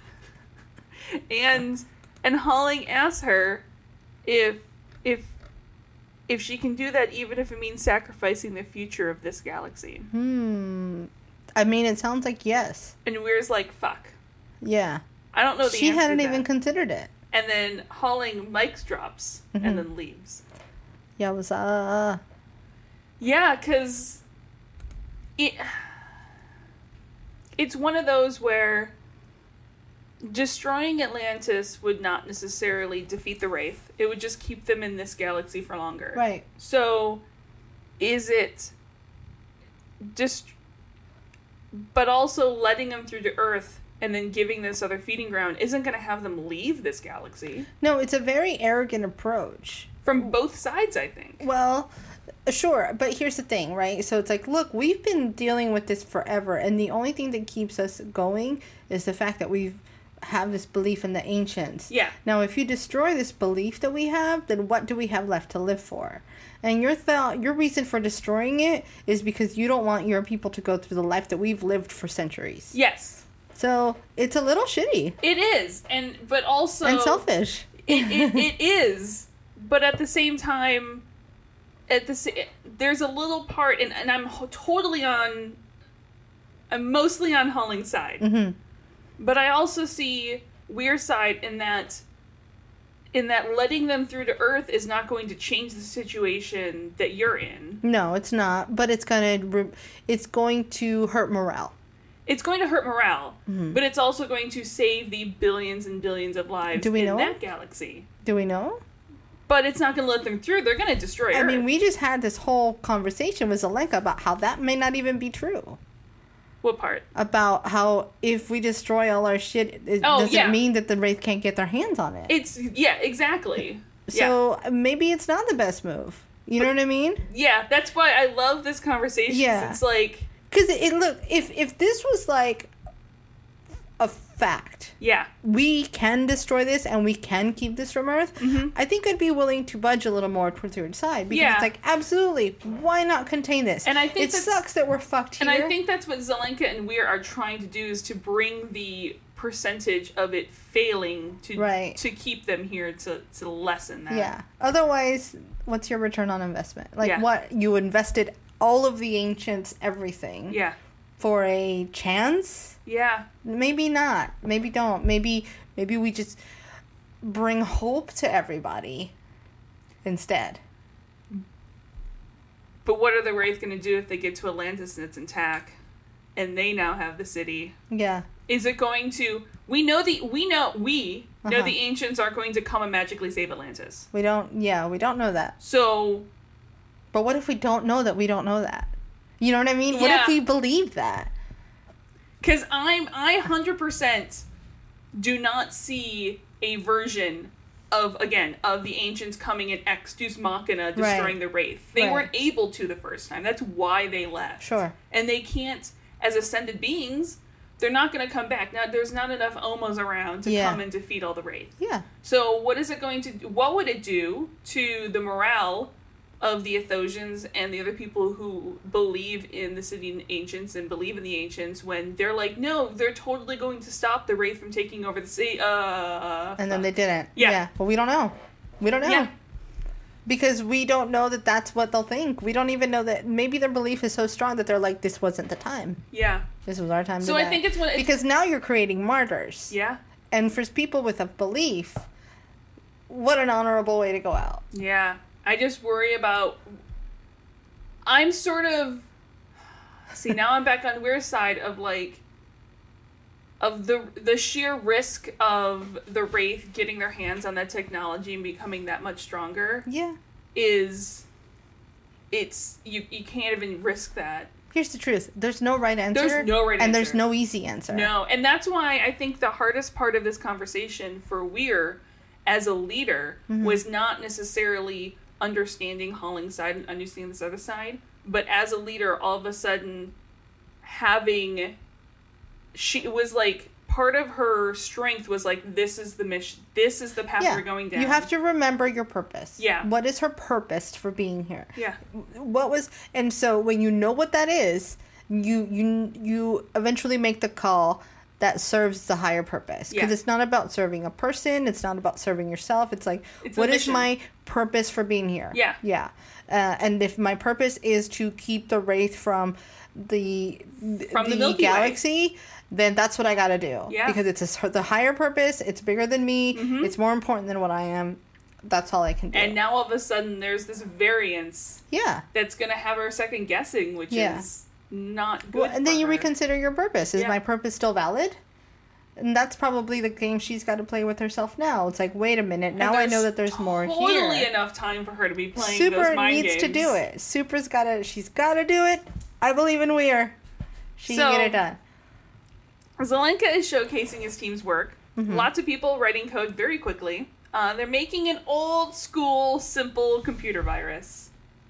and and Holling asks her if if if she can do that, even if it means sacrificing the future of this galaxy. hmm. I mean, it sounds like yes. And Weir's like, fuck. Yeah. I don't know the She answer hadn't to even that. considered it. And then Holling mics drops Mhm. and then leaves. Yeah, it was, uh... Yeah, because it, it's one of those where destroying Atlantis would not necessarily defeat the Wraith. It would just keep them in this galaxy for longer. Right. So, is it just... But also letting them through to Earth and then giving this other feeding ground isn't going to have them leave this galaxy. No, it's a very arrogant approach. From both sides, I think. Well, sure, but here's the thing, right? So it's like, look, we've been dealing with this forever, and the only thing that keeps us going is the fact that we have this belief in the ancients. Yeah. Now, if you destroy this belief that we have, then what do we have left to live for? And your thought, your reason for destroying it is because you don't want your people to go through the life that we've lived for centuries. Yes. So it's a little shitty It is. And but also and selfish. it, it, it is. But at the same time, at the s- there's a little part, and, and I'm ho- totally on. I'm mostly on Hulling's side, Mm-hmm. but I also see Weir's side in that. In that letting them through to Earth is not going to change the situation that you're in. No, it's not. But it's gonna re- it's going to hurt morale. It's going to hurt morale, Mm-hmm. but it's also going to save the billions and billions of lives Do we in know? that galaxy. Do we know? But it's not going to let them through. They're going to destroy Earth. I mean, we just had this whole conversation with Zelenka about how that may not even be true. What part? About how if we destroy all our shit, it Oh, doesn't yeah. mean that the Wraith can't get their hands on it. It's, yeah, exactly. So maybe it's not the best move. You know what I mean? Yeah. yeah, that's why I love this conversation. Yeah. It's like, Because it, it look if if this was like a fact, yeah, we can destroy this and we can keep this from Earth, Mhm. I think I'd be willing to budge a little more towards your side. Because Yeah. it's like, absolutely, why not contain this? And I think it that's- sucks that we're fucked here. and I think that's what Zelenka and Weir are trying to do is to bring the percentage of it failing to Right. to keep them here to, to lessen that. Yeah. Otherwise, what's your return on investment? Like, Yeah. what? You invested all of the ancients, everything, Yeah. for a chance? Yeah. Maybe not. Maybe don't. Maybe maybe we just bring hope to everybody instead. But what are the Wraith going to do if they get to Atlantis and it's intact, and they now have the city? Yeah. Is it going to? We know the we know we know Uh-huh. the ancients aren't going to come and magically save Atlantis. We don't. Yeah, we don't know that. So But what if we don't know that we don't know that? You know what I mean? What Yeah. if we believe that? Because I'm I one hundred percent do not see a version of again of the ancients coming in ex Deus Machina destroying Right. the Wraith. They Right. weren't able to the first time. That's why they left. Sure. And they can't as ascended beings. They're not going to come back. Now there's not enough Omos around to Yeah. come and defeat all the Wraith. Yeah. So what is it going to do? What would it do to the morale of the Athosians and the other people who believe in the city ancients and believe in the ancients when they're like, no, they're totally going to stop the Wraith from taking over the city. Uh, And then they didn't. Yeah. But we don't know. We don't know. Yeah. Because we don't know that that's what they'll think. We don't even know that maybe their belief is so strong that they're like, this wasn't the time. Yeah. This was our time to So I die. think it's when it's, Because now you're creating martyrs. yeah. And for people with a belief, what an honorable way to go out. Yeah. I just worry about. I'm sort of. See, now I'm back on Weir's side of like. Of the the sheer risk of the Wraith getting their hands on that technology and becoming that much stronger Yeah. is. It's. You, you can't even risk that. Here's the truth. There's no right answer. There's no right And there's answer. no easy answer. No, and that's why I think the hardest part of this conversation for Weir as a leader Mm-hmm. was not necessarily understanding Holling's side and understanding this other side, but as a leader, all of a sudden having she it was like part of her strength was like this is the mission, this is the path Yeah. we're going down. You have to remember your purpose. Yeah. What is her purpose for being here? Yeah. What was and so when you know what that is, you you you eventually make the call that serves the higher purpose. Because Yeah. it's not about serving a person, it's not about serving yourself. It's like, It's a what is mission. my purpose for being here? Yeah. Yeah. Uh, and if my purpose is to keep the Wraith from the From the Milky Way. galaxy, then that's what I gotta do. Yeah. Because it's a, the higher purpose, it's bigger than me, it's more important than what I am. That's all I can do. Mm-hmm. And now all of a sudden there's this variance yeah. that's going to have her second guessing, which Yeah. is not good. Well, and then for you her. reconsider your purpose. Is Yeah. my purpose still valid? And that's probably the game she's got to play with herself now. It's like, wait a minute, And now I there's know that there's more totally here. enough time for her to be playing Super those mind needs games. to do it. Super's got to, she's got to do it. I believe in Weir. She So- can get it done. Zelenka is showcasing his team's work. Mm-hmm. Lots of people writing code very quickly. Uh, they're making an old school, simple computer virus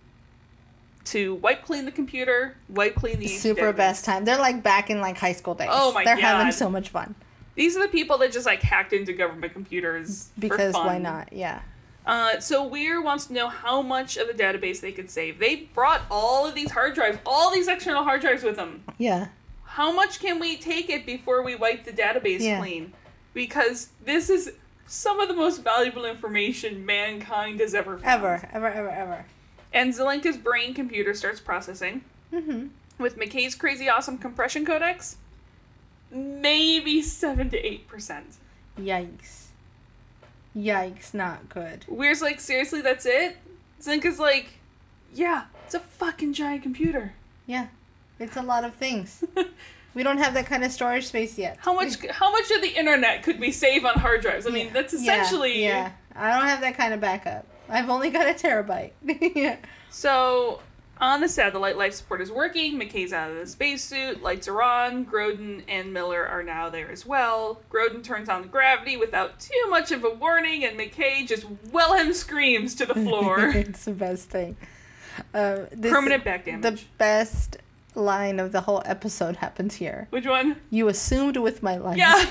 to wipe clean the computer, wipe clean the Super database. best time. They're like back in like high school days. Oh my They're having God. so much fun. These are the people that just like hacked into government computers for Because fun. why not? Yeah. Uh, so Weir wants to know how much of the database they could save. They brought all of these hard drives, all these external hard drives with them. Yeah. How much can we take it before we wipe the database Yeah. clean? Because this is some of the most valuable information mankind has ever found. Ever, ever, ever, ever. And Zelenka's brain computer starts processing. Mm-hmm. With McKay's crazy awesome compression codex, maybe seven to eight percent. Yikes. Yikes, not good. Weir's like, seriously, that's it? Zelenka's like, yeah, it's a fucking giant computer. Yeah. It's a lot of things. We don't have that kind of storage space yet. How much how much of the internet could we save on hard drives? I mean, that's essentially... Yeah, yeah. I don't have that kind of backup. I've only got a terabyte. Yeah. So, on the satellite, life support is working. McKay's out of the spacesuit. Lights are on. Grodin and Miller are now there as well. Grodin turns on the gravity without too much of a warning, and McKay just Wilhelm screams to the floor. It's the best thing. Uh, this, Permanent back damage. The best line of the whole episode happens here. Which one? You assumed with my life. Yeah.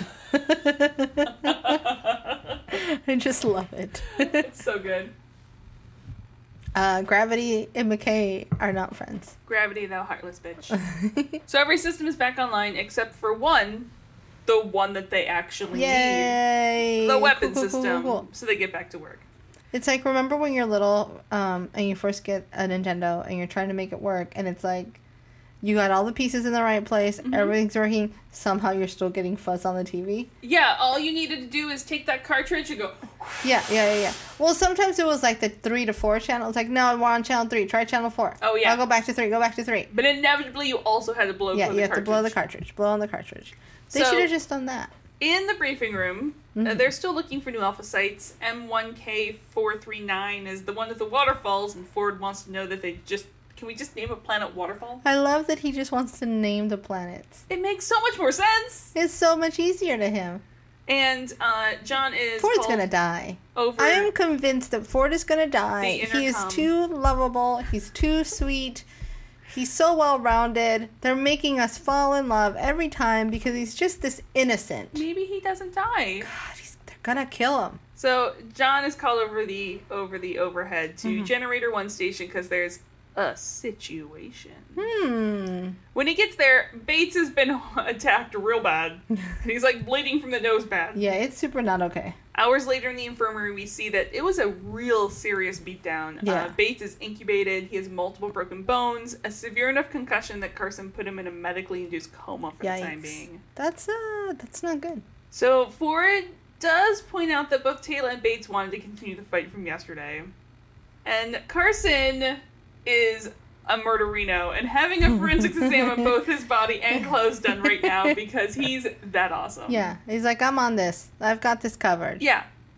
I just love it. It's so good. Uh, Gravity and McKay are not friends. Gravity, thou heartless bitch. So every system is back online except for one, the one that they actually Yay! need. The weapon Cool, cool, cool, system. cool, cool. So they get back to work. It's like, remember when you're little um, and you first get a Nintendo and you're trying to make it work, and it's like, you got all the pieces in the right place, Mm-hmm. everything's working, somehow you're still getting fuzz on the T V? Yeah, all you needed to do is take that cartridge and go... Yeah, yeah, yeah, yeah. Well, sometimes it was like the three to four channel. It's like, no, we're on channel three. Try channel four. Oh, yeah. I'll go back to three. Go back to three. But inevitably, you also had to blow Yeah, the you have cartridge. to blow the cartridge. Blow on the cartridge. They So- should have just done that. In the briefing room, Mm-hmm. uh, they're still looking for new alpha sites. M one K four three nine is the one with the waterfalls, and Ford wants to know that they just... Can we just name a planet Waterfall? I love that he just wants to name the planets. It makes so much more sense! It's so much easier to him. And uh, John is Ford's called gonna die. over... I am convinced that Ford is gonna die. The He is intercom. too lovable. He's too sweet. He's so well-rounded. They're making us fall in love every time because he's just this innocent. Maybe he doesn't die. God, he's, they're gonna kill him. So John is called over the over the overhead to Mm-hmm. Generator One station because there's a situation. Hmm. When he gets there, Bates has been attacked real bad. And he's like bleeding from the nose bad. Yeah, it's super not okay. Hours later in the infirmary, we see that it was a real serious beatdown. Yeah. Uh, Bates is incubated. He has multiple broken bones, a severe enough concussion that Carson put him in a medically induced coma for the time Yikes. being. That's uh, that's not good. So Ford does point out that both Taylor and Bates wanted to continue the fight from yesterday. And Carson is a murderino and having a forensics exam of both his body and clothes done right now because he's that awesome. Yeah, he's like, I'm on this. I've got this covered. Yeah.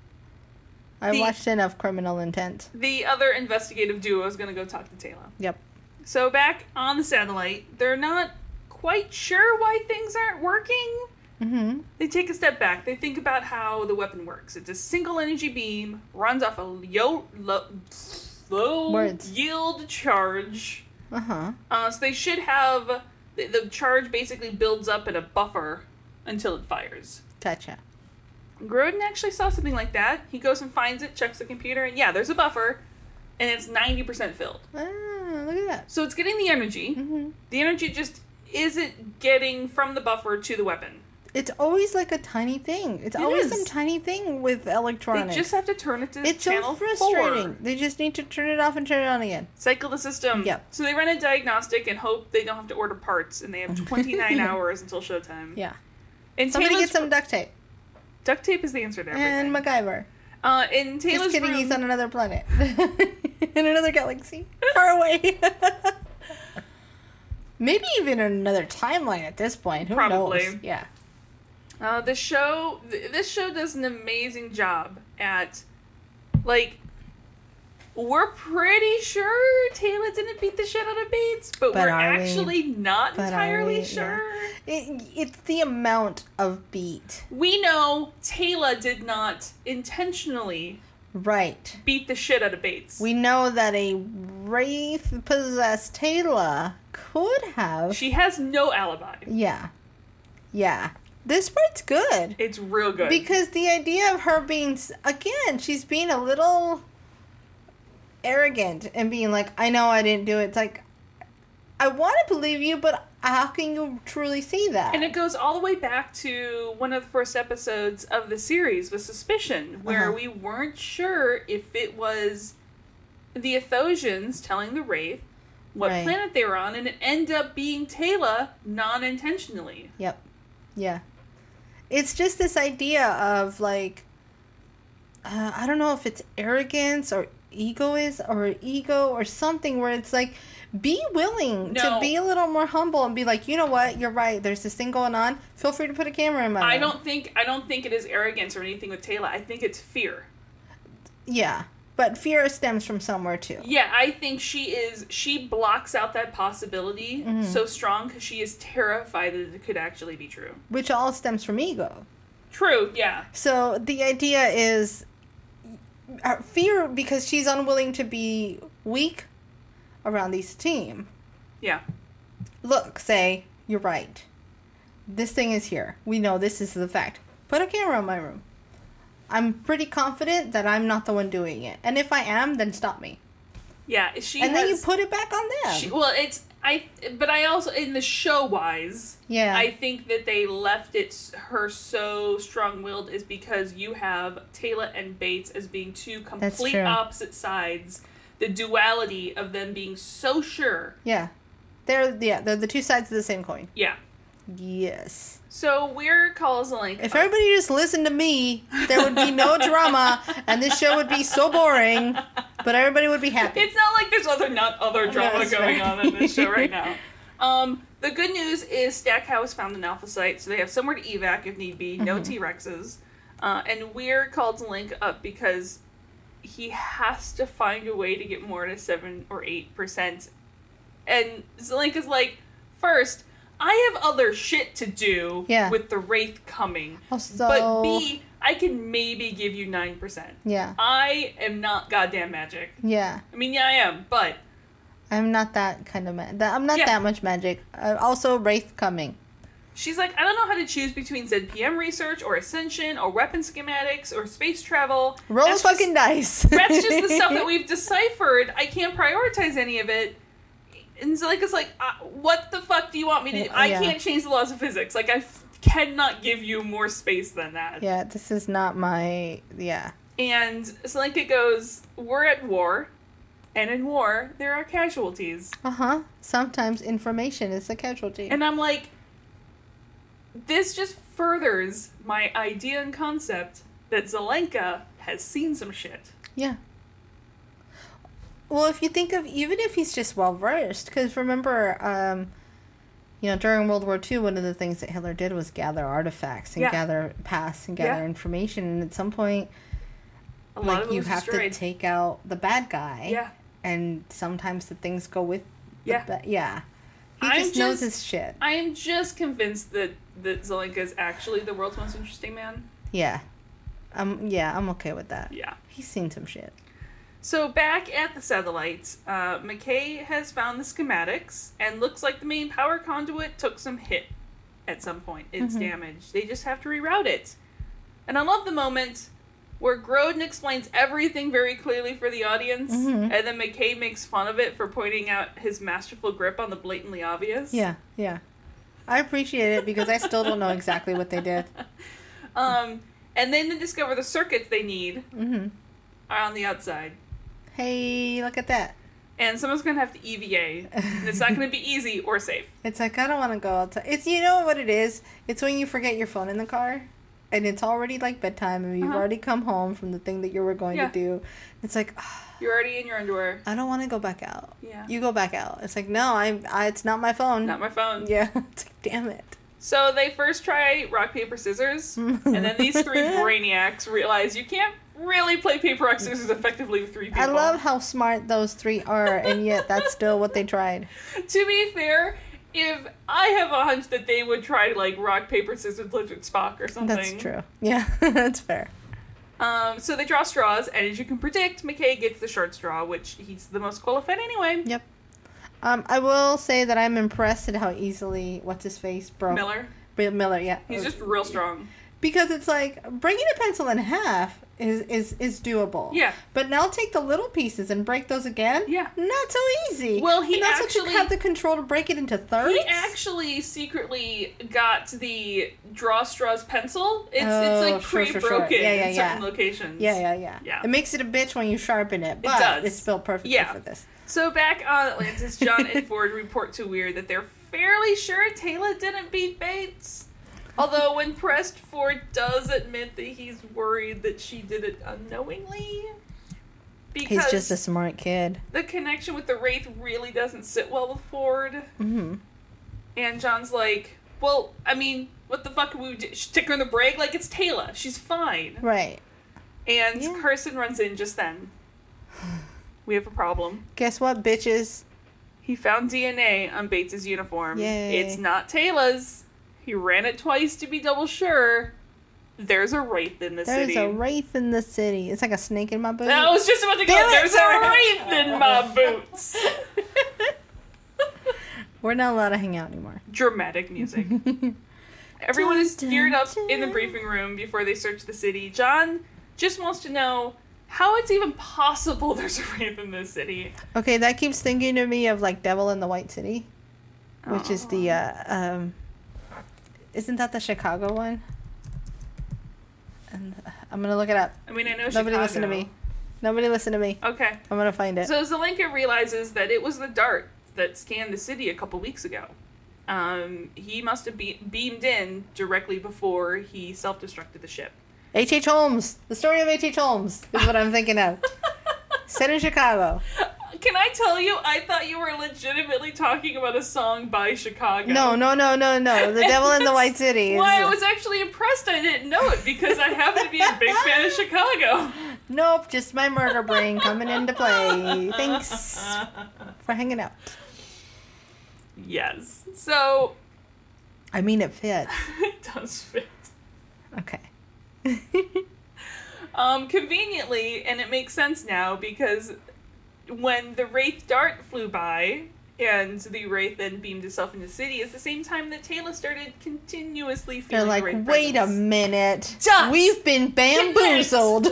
I The- watched enough Criminal Intent. The other investigative duo is going to go talk to Taylor. Yep. So back on the satellite, they're not quite sure why things aren't working. Mm-hmm. They take a step back. They think about how the weapon works. It's a single energy beam, runs off a yo- lo- low Words. yield charge. Uh-huh. Uh, so they should have... The, the charge basically builds up in a buffer until it fires. Gotcha. Grodin actually saw something like that. He goes and finds it, checks the computer, and yeah, there's a buffer, and it's ninety percent filled. Ah, look at that. So it's getting the energy. Mm-hmm. The energy just isn't getting from the buffer to the weapon. It's always like a tiny thing. It's It always is. some tiny thing with electronics. They just have to turn it to It's channel so frustrating. four. They just need to turn it off and turn it on again. Cycle the system. Yep. So they run a diagnostic and hope they don't have to order parts, and they have twenty-nine hours until showtime. Yeah. And Somebody Taylor's get some duct tape. duct tape is the answer to everything. And MacGyver. uh, in Taylor's Just kidding, room, he's on another planet. In another galaxy. Far away. Maybe even in another timeline at this point. Who Probably. knows? Yeah. Uh, the show, th- this show does an amazing job at, like, we're pretty sure Taylor didn't beat the shit out of Bates, but, But we're are we? actually not But are entirely we? sure. It, it's the amount of beat. We know Taylor did not intentionally Right. beat the shit out of Bates. We know that a wraith-possessed Taylor could have... She has no alibi. Yeah. Yeah. This part's good. It's real good. Because the idea of her being... s- Again, she's being a little arrogant and being like, I know I didn't do it. It's like, I want to believe you, but how can you truly see that? And it goes all the way back to one of the first episodes of the series with Suspicion, where Uh-huh. we weren't sure if it was the Athosians telling the Wraith what Right. planet they were on, and it ended up being Taylor non-intentionally. Yep. Yeah. It's just this idea of, like, uh, I don't know if it's arrogance or egoist or ego or something where it's like, be willing No. to be a little more humble and be like, you know what, you're right, there's this thing going on, feel free to put a camera in my I room. don't think I don't think it is arrogance or anything with Taylor. I think it's fear. Yeah. But fear stems from somewhere too. Yeah, I think she is. She blocks out that possibility Mm-hmm. so strong because she is terrified that it could actually be true. Which all stems from ego. True. Yeah. So the idea is uh, fear because she's unwilling to be weak around this team. Yeah. Look, say, you're right. This thing is here. We know this is the fact. Put a camera in my room. I'm pretty confident that I'm not the one doing it. And if I am, then stop me. Yeah. She and has, then you put it back on them. She, well, it's I. But I also in the show wise. yeah. I think that they left it s- her so strong-willed is because you have Taylor and Bates as being two complete true. opposite sides. The duality of them being so sure. yeah. They're, yeah, they're the two sides of the same coin. Yeah. Yes. So Weir calls Zelenka. If everybody just listened to me, there would be no drama, and this show would be so boring, but everybody would be happy. It's not like there's other not other drama That's going right. on in this show right now. Um, the good news is Stackhouse found an alpha site, so they have somewhere to evac if need be. No Mm-hmm. T-Rexes. Uh, and Weir called Zelenka up because he has to find a way to get more to seven or eight percent. And Zelenka's like, first, I have other shit to do Yeah. with the Wraith coming. Also, But B, I can maybe give you nine percent. yeah, I am not goddamn magic. yeah. I mean, yeah, I am, but I'm not that kind of ma- that I'm not Yeah. that much magic. Uh, also, Wraith coming. she's like, I don't know how to choose between Z P M research or Ascension or weapon schematics or space travel. Roll That's fucking just, dice. That's just the stuff that we've deciphered. I can't prioritize any of it. And Zelenka's like, uh, what the fuck do you want me to do? I Yeah. can't change the laws of physics. Like, I f- cannot give you more space than that. Yeah, this is not my. Yeah. And Zelenka goes, we're at war. And in war, there are casualties. Uh huh. Sometimes information is a casualty. And I'm like, this just furthers my idea and concept that Zelenka has seen some shit. Yeah. Well, if you think of, even if he's just well versed, because remember, um, you know, during World War Two, one of the things that Hitler did was gather artifacts and Yeah. gather past and gather Yeah. information. And at some point, A lot like, of it you was have destroyed. to take out the bad guy. Yeah. And sometimes the things go with the Yeah. ba- yeah. He I'm just knows just- his shit. I am just convinced that, that Zelenka is actually the world's most interesting man. Yeah. Um, yeah, I'm okay with that. Yeah. He's seen some shit. So back at the satellites, uh, McKay has found the schematics, and looks like the main power conduit took some hit at some point. It's Mhm. damaged. They just have to reroute it. And I love the moment where Grodin explains everything very clearly for the audience, Mhm. and then McKay makes fun of it for pointing out his masterful grip on the blatantly obvious. Yeah, yeah. I appreciate it because I still don't know exactly what they did. Um, and then they discover the circuits they need hmm are on the outside. Hey, look at that. And someone's going to have to E V A. And it's not going to be easy or safe. It's like, I don't want to go outside. It's, you know what it is? It's when you forget your phone in the car and it's already like bedtime and you've Uh-huh. already come home from the thing that you were going Yeah. to do. It's like, ah, You're already in your underwear. I don't want to go back out. Yeah. You go back out. It's like, no, I'm, I, it's not my phone. Not my phone. Yeah. It's like, damn it. So they first try rock, paper, scissors. And then these three brainiacs realize you can't really play paper, rock, scissors effectively with three people. I love how smart those three are, and yet that's still what they tried. To be fair, if I have a hunch that they would try like rock, paper, scissors, Lizard Spock or something. That's true. Yeah, that's fair. Um, so they draw straws, and as you can predict, McKay gets the short straw, which he's the most qualified anyway. Yep. Um, I will say that I'm impressed at how easily what's his face broke. Miller. Bill Miller, yeah. He's just real strong. Because it's like breaking a pencil in half is is is doable. Yeah. But now take the little pieces and break those again. Yeah. Not so easy. Well, he and also actually- to have the control to break it into thirds. He actually secretly got the draw straws pencil. It's Oh, it's like sure, sure, pre-broken sure. Yeah, yeah, in certain yeah. locations. Yeah, yeah, yeah. Yeah. It makes it a bitch when you sharpen it, but does. it's built perfectly Yeah. for this. So back on Atlantis, John and Ford report to Weir that they're fairly sure Taylor didn't beat Bates. Although when pressed, Ford does admit that he's worried that she did it unknowingly. Because He's just a smart kid. the connection with the Wraith really doesn't sit well with Ford. Mm-hmm. And John's like, well, I mean, what the fuck would we do? Stick her in the brake? Like, it's Taylor. She's fine. Right. And Yeah. Carson runs in just then. We have a problem. Guess what, bitches? He found D N A on Bates' uniform. Yay. It's not Taylor's. He ran it twice to be double sure. There's a wraith in the There's city. a wraith in the city. It's like a snake in my boot. I was just about to go, Damn it, there's a Sarah. wraith in my boots. We're not allowed to hang out anymore. Dramatic music. Everyone is Dun, geared up dun, in the dun. briefing room before they search the city. John just wants to know how it's even possible there's a wraith in this city. Okay, that keeps thinking to me of like Devil in the White City, which is the uh, um, isn't that the Chicago one? And uh, I'm gonna look it up. I mean, I know Nobody Chicago. listen to me. Nobody listen to me. Okay. I'm gonna find it. So Zelenka realizes that it was the dart that scanned the city a couple weeks ago. Um, he must have be- beamed in directly before he self-destructed the ship. H H. Holmes. The story of H H. Holmes is what I'm thinking of. Set in Chicago. Can I tell you, I thought you were legitimately talking about a song by Chicago. No, no, no, no, no. The Devil in the White City. Is, Why I was actually impressed I didn't know it, because I happen to be a big fan of Chicago. Nope, just my murder brain coming into play. Thanks for hanging out. Yes. So, I mean, it fits. it does fit. Okay. Um, conveniently, and it makes sense now, because when the Wraith dart flew by, and the Wraith then beamed itself into the city, it's the same time that Taylor started continuously They're feeling like, the Wraith wait a presence. minute. Just We've been bamboozled.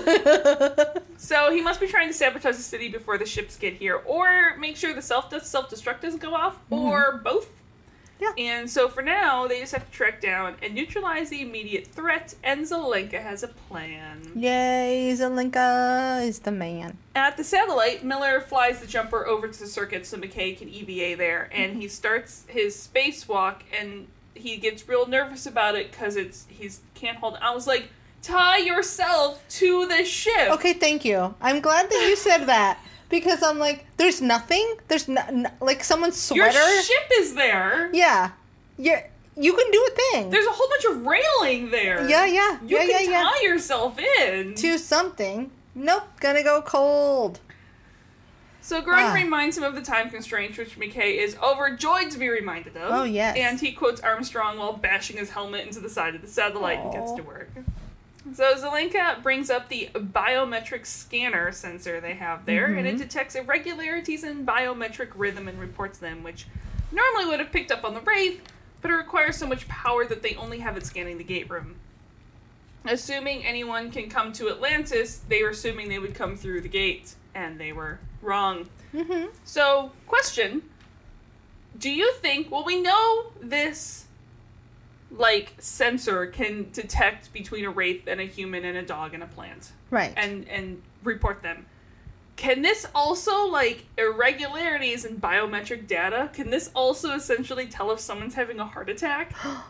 So he must be trying to sabotage the city before the ships get here, or make sure the self self-destruct doesn't go off, or both. Yeah. And so for now, they just have to track down and neutralize the immediate threat, and Zelenka has a plan. Yay, Zelenka is the man. At the satellite, Miller flies the jumper over to the circuit so McKay can E V A there, and he starts his spacewalk, and he gets real nervous about it because it's he's can't hold. I was like, tie yourself to the ship. Okay, thank you. I'm glad that you said that. Because I'm like, there's nothing. There's no, no, like someone's Your sweater. ship is there. Yeah, yeah. You can do a thing. There's a whole bunch of railing there. Yeah, yeah, You yeah, can yeah, tie yeah. yourself in. To something. Nope, gonna go cold. So Gordon Ah. reminds him of the time constraints, which McKay is overjoyed to be reminded of. Oh, yes. And he quotes Armstrong while bashing his helmet into the side of the satellite and gets Aw. to work. So Zelenka brings up the biometric scanner sensor they have there, and it detects irregularities in biometric rhythm and reports them, which normally would have picked up on the Wraith, but it requires so much power that they only have it scanning the gate room. Assuming anyone can come to Atlantis, they were assuming they would come through the gate, and they were wrong. Mm-hmm. So, question. Do you think, well, we know this, like, sensor can detect between a wraith and a human and a dog and a plant, Right. and, and report them. Can this also, like, irregularities in biometric data, can this also essentially tell if someone's having a heart attack?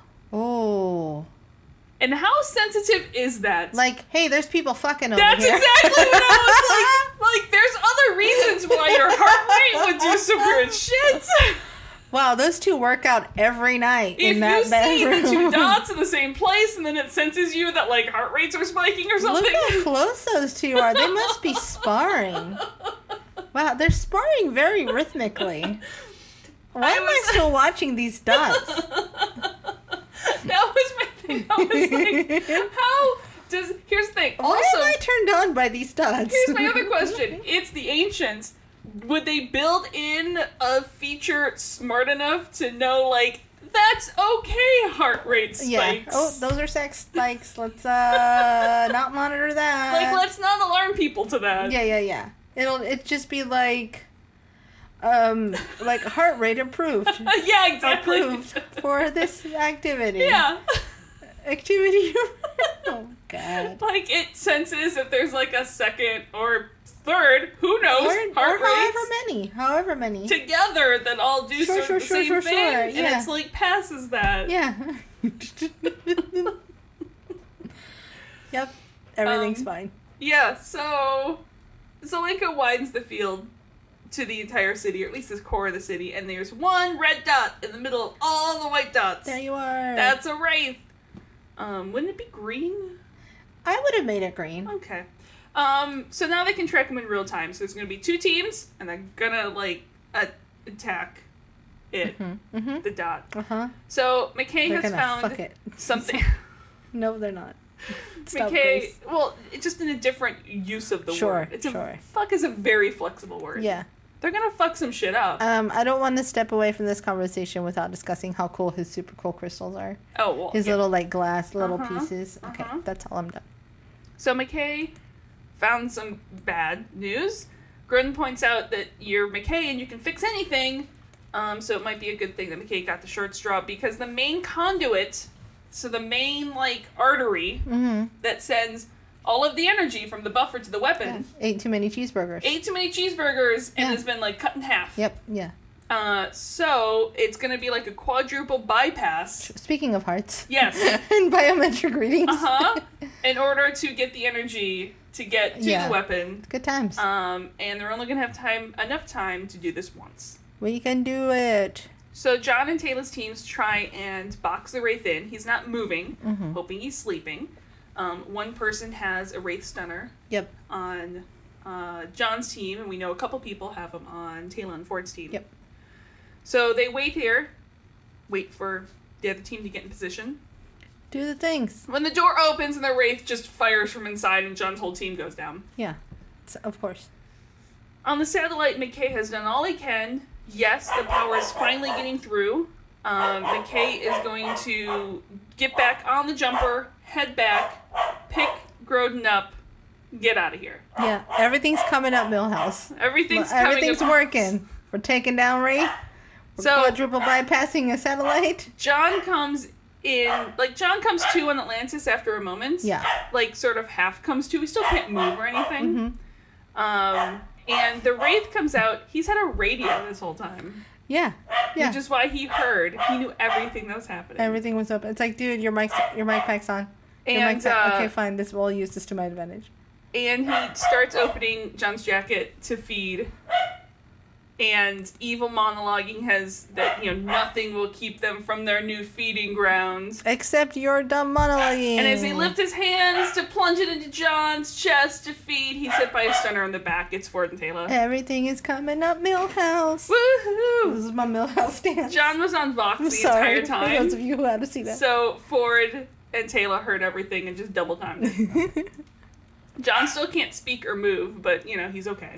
Oh. And how sensitive is that? Like, hey, there's people fucking over That's here. exactly what I was like. Like, there's other reasons why your heart rate would do some weird shit. Wow, those two work out every night If in that you see bedroom. the two dots in the same place and then it senses you that, like, heart rates are spiking or Look something. how close those two are. They must be sparring. Wow, they're sparring very rhythmically. Why I am I was- still watching these dots? That was my thing. I was like, how does... Here's the thing. Why Also, am I turned on by these dots? here's my other question. It's the ancients. Would they build in a feature smart enough to know, like, That's okay, heart rate spikes. Yeah. Oh, those are sex spikes. Let's uh not monitor that. Like, let's not alarm people to that. Yeah, yeah, yeah. It'll it just be like, um, like heart rate approved. Yeah, exactly. Approved for this activity. Yeah. Activity. Oh God. Like, it senses if there's like a second or third, who knows, Or, heart or rates however many, however many. together that all do Sure, sort sure, of the sure, same sure, thing, sure, and yeah. it's like passes that. Yeah. Yep. Everything's Um, fine. Yeah, so Zelenka widens the field to the entire city, or at least the core of the city, and there's one red dot in the middle of all the white dots. There you are. That's a wraith. Um, wouldn't it be green? I would have made it green. Okay. Um, so now they can track them in real time. So there's gonna be two teams, and they're gonna like a- attack it, Mm-hmm. Mm-hmm. the dot. Uh huh. So McKay They're has gonna found fuck it. something. No, they're not. Stop, McKay, Grace. well, it's just in a different use of the Sure, word. It's a sure. fuck is a very flexible word. Yeah. They're gonna fuck some shit up. Um, I don't want to step away from this conversation without discussing how cool his super cool crystals are. oh well. His yeah. little like glass little Uh-huh, pieces. Okay, uh-huh. that's all I'm done. So McKay found some bad news. Grodin points out that you're McKay and you can fix anything. Um, so it might be a good thing that McKay got the short straw because the main conduit, so the main like artery Mm-hmm. that sends all of the energy from the buffer to the weapon, Ate too many cheeseburgers. ate too many cheeseburgers and Yeah. has been like cut in half. Yep. Yeah. Uh, so it's gonna be like a quadruple bypass. Speaking of hearts. Yes. And biometric readings. Uh huh. In order to get the energy to get to Yeah. the weapon. Good times. Um, and they're only gonna have time enough time to do this once. We can do it. So John and Taylor's teams try and box the Wraith in. He's not moving, Mm-hmm. hoping he's sleeping. Um, one person has a Wraith Stunner Yep. on uh, John's team, and we know a couple people have them on Taylor and Ford's team. Yep. So they wait here, wait for the other team to get in position. Do the things. When the door opens and the Wraith just fires from inside and John's whole team goes down. Yeah. It's, of course. On the satellite, McKay has done all he can. Yes, the power is finally getting through. Um, McKay is going to get back on the jumper, head back, pick Grodin up, get out of here. Yeah. Everything's coming up, Millhouse. Everything's Well, coming everything's apart. working. We're taking down Wraith. We're So- quadruple bypassing a satellite. John comes in, like, John comes to on Atlantis after a moment. Yeah. Like, sort of half comes to. He still can't move or anything. Mm-hmm. Um, and the Wraith comes out. He's had a radio this whole time. Yeah. Yeah. Which is why he heard. He knew everything that was happening. Everything was open. It's like, dude, your mic's your mic pack's on. Your And, mic's on. uh, Okay, fine. This will use this to my advantage. And he starts opening John's jacket to feed. And evil monologuing has that, you know, nothing will keep them from their new feeding grounds. Except your dumb monologuing. And as he lifts his hands to plunge it into John's chest to feed, he's hit by a stunner in the back. It's Ford and Taylor. Everything is coming up, Millhouse. Woohoo! This is my Millhouse dance. John was on Vox I'm the sorry entire for those of time. you who had to see that. So Ford and Taylor heard everything and just double timed it. John still can't speak or move, but, you know, he's okay.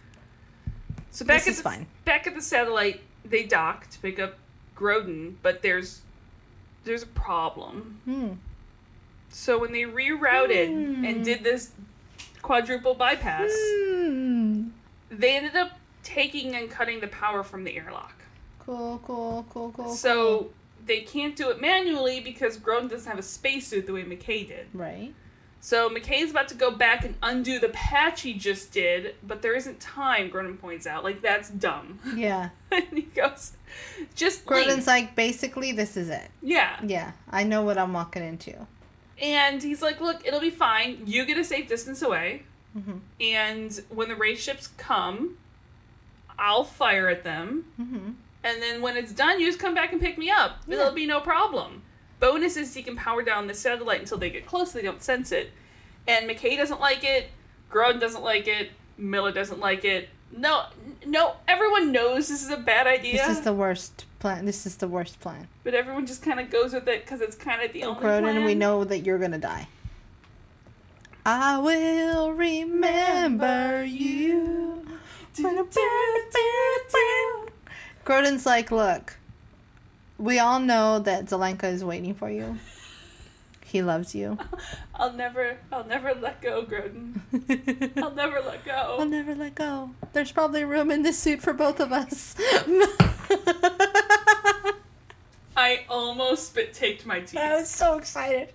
So back This at is the, fine. back at the satellite, they dock to pick up Grodin, but there's there's a problem. Hmm. So when they rerouted Hmm. and did this quadruple bypass, Hmm. they ended up taking and cutting the power from the airlock. Cool, cool, cool, cool. So cool. they can't do it manually because Grodin doesn't have a spacesuit the way McKay did. Right. So McKay's about to go back and undo the patch he just did, but there isn't time, Grodin points out. Like, that's dumb. Yeah. And he goes, just Grodin's leave. like, basically, this is it. Yeah. Yeah. I know what I'm walking into. And he's like, look, it'll be fine. You get a safe distance away. Mm-hmm. And when the Wraith ships come, I'll fire at them. Mm-hmm. And then when it's done, you just come back and pick me up. Yeah. It'll be no problem. Bonus is he can power down the satellite until they get close so they don't sense it. And McKay doesn't like it. Grodin doesn't like it. Miller doesn't like it. No, no, everyone knows this is a bad idea. This is the worst plan. This is the worst plan. But everyone just kind of goes with it because it's kind of the only Grodin, plan. we know that you're gonna die. I will remember you. Grodin's like, look, we all know that Zelenka is waiting for you. He loves you. I'll never, I'll never let go, Grodin. I'll never let go. I'll never let go. There's probably room in this suit for both of us. I almost spit taked my teeth. I was so excited.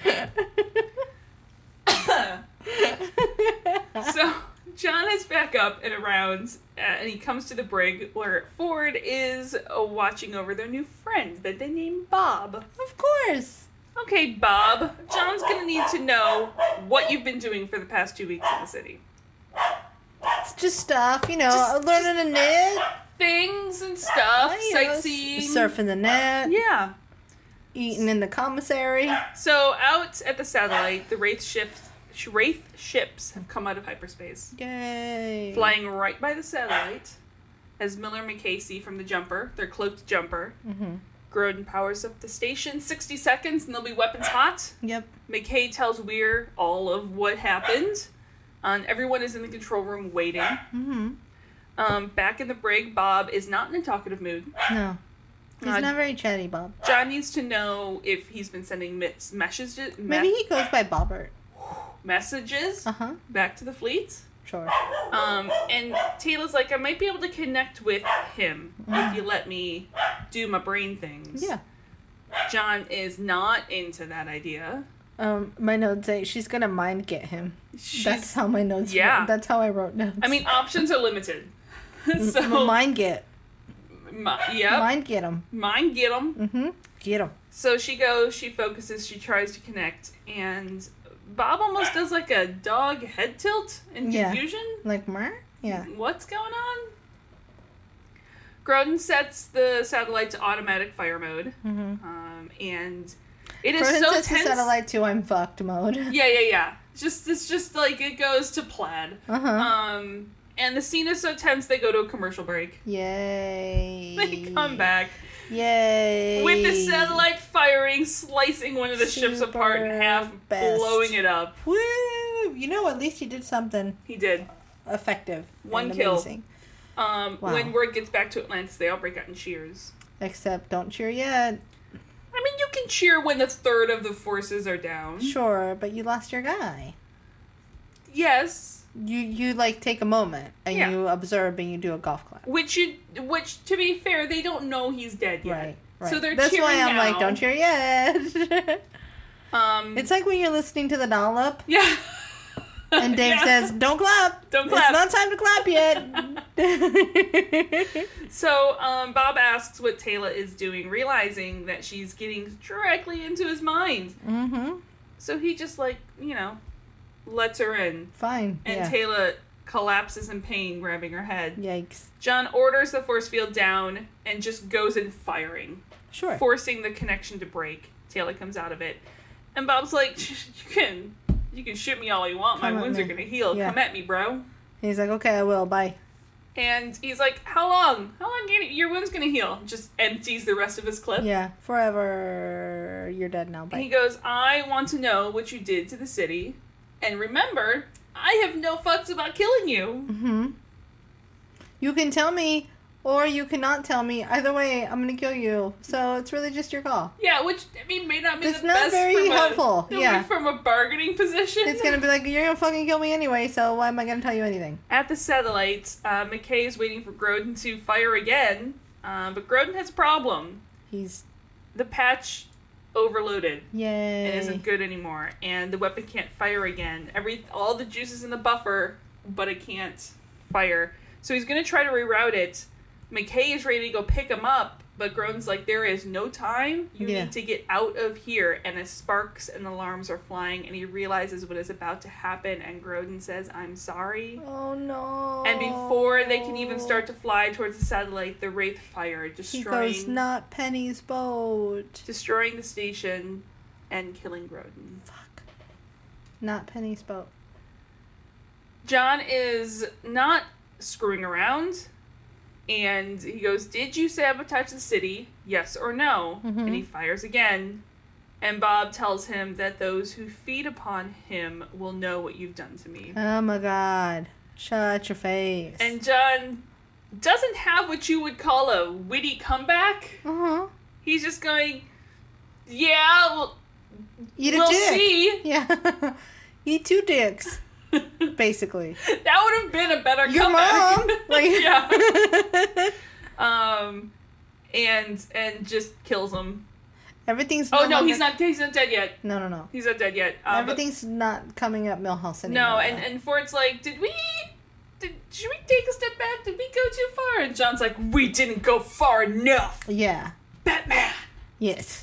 So John is back up and around, uh, and he comes to the brig where Ford is uh, watching over their new friend that they named Bob. Of course. Okay, Bob, John's gonna need to know what you've been doing for the past two weeks in the city. It's just stuff, you know, Just- learning to knit, Things and stuff, you know, sightseeing. surfing the net, Yeah. eating in the commissary. So out at the satellite, the Wraith ships, Wraith ships have come out of hyperspace. Yay. Flying right by the satellite as Miller and McKay see from the jumper, their cloaked jumper. Mm-hmm. Grodin powers up the station, sixty seconds, and they'll be weapons hot. Yep. McKay tells Weir all of what happened. Um, everyone is in the control room waiting. Mm-hmm. Um, back in the brig, Bob is not in a talkative mood. No. He's Uh, not very chatty, Bob. John needs to know if he's been sending mis- messages. Maybe he goes by Bobbert. messages Uh-huh. back to the fleet. Sure. Um, and Tayla's like, I might be able to connect with him if you let me do my brain things. Yeah. John is not into that idea. Um, my notes say she's gonna mind get him. She's, That's how my notes yeah. wrote. That's how I wrote notes. I mean, options are limited. so, M- mind get. mi- yep, Mind get him. mine get him. Mm-hmm. Get him. So she goes, she focuses, she tries to connect, and Bob almost does like a dog head tilt in Yeah. confusion. Like mer? Yeah. What's going on? Grodin sets the satellite to automatic fire mode, Mm-hmm. um, and it is Grodin so sets the tense. satellite to I'm fucked mode. Yeah, yeah, yeah. It's just it's just like it goes to plaid. Uh-huh. Um, and the scene is so tense they go to a commercial break. Yay. They come back Yay. with the satellite firing, slicing one of the ships apart in Super half, best. blowing it up. Woo! You know, at least he did something He did. effective. One and kill. amazing. Um, Wow. When word gets back to Atlantis, they all break out in cheers. Except don't cheer yet. I mean, you can cheer when the third of the forces are down. Sure, but you lost your guy. Yes. You you like take a moment and Yeah. you observe and you do a golf clap. Which you, which to be fair, they don't know he's dead yet. Right. Right. So they're That's cheering why I'm now. like, don't cheer yet. Um, It's like when you're listening to the dollop yeah. and Dave Yeah. says, "Don't clap. Don't clap." It's not time to clap yet." So um, Bob asks what Tayla is doing, realizing that she's getting directly into his mind. Mm-hmm. So he just like you know lets her in, Fine. and yeah. Tayla collapses in pain, grabbing her head. Yikes. John orders the force field down and just goes in firing, Sure. forcing the connection to break. Tayla comes out of it, and Bob's like, "You can, you can shoot me all you want. My Come at wounds me." are gonna heal. Yeah. Come at me, bro." He's like, okay, I will. Bye. And he's like, "How long? How long you, your wound's gonna heal?" Just empties the rest of his clip. Yeah. Forever. You're dead now. And he Bye. goes, "I want to know what you did to the city, and remember, I have no fucks about killing you." Mm-hmm. You can tell me, or you cannot tell me. Either way, I'm gonna kill you. So it's really just your call. Yeah, which I mean may not be It's the not best very from helpful, A, yeah. from a bargaining position. It's gonna be like, you're gonna fucking kill me anyway, so why am I gonna tell you anything? At the satellite, uh, McKay is waiting for Grodin to fire again, uh, but Grodin has a problem. He's The patch overloaded. yay. It isn't good anymore, and the weapon can't fire again. Every all the juices in the buffer, but it can't fire. So he's gonna try to reroute it. McKay is ready to go pick him up, but Grodin's like, there is no time. You Yeah. need to get out of here. And as sparks and alarms are flying, and he realizes what is about to happen, and Grodin says, "I'm sorry." Oh no. And before they can even start to fly towards the satellite, the Wraith fire, he destroying goes, not Penny's boat. destroying the station and killing Grodin. Fuck. Not Penny's boat. John is not screwing around, and he goes, "Did you sabotage the city? Yes or no?" Mhm. And he fires again. And Bob tells him that those who feed upon him will know what you've done to me. Oh my god. Shut your face. And John doesn't have what you would call a witty comeback. uh-huh. He He's just going, yeah, well, Eat a we'll dick. see. Yeah. Eat two dicks. Basically. That would have been a better Your comeback. mom. Like, yeah. um, and and just kills him. Everything's. Oh no, longer- he's not. He's not dead yet. No, no, no. He's not dead yet. Um, but- Everything's not coming up Millhouse anymore. No, and, and Ford's like, did we, did, should we take a step back? Did we go too far? And John's like, we didn't go far enough. Yeah. Batman. Yes.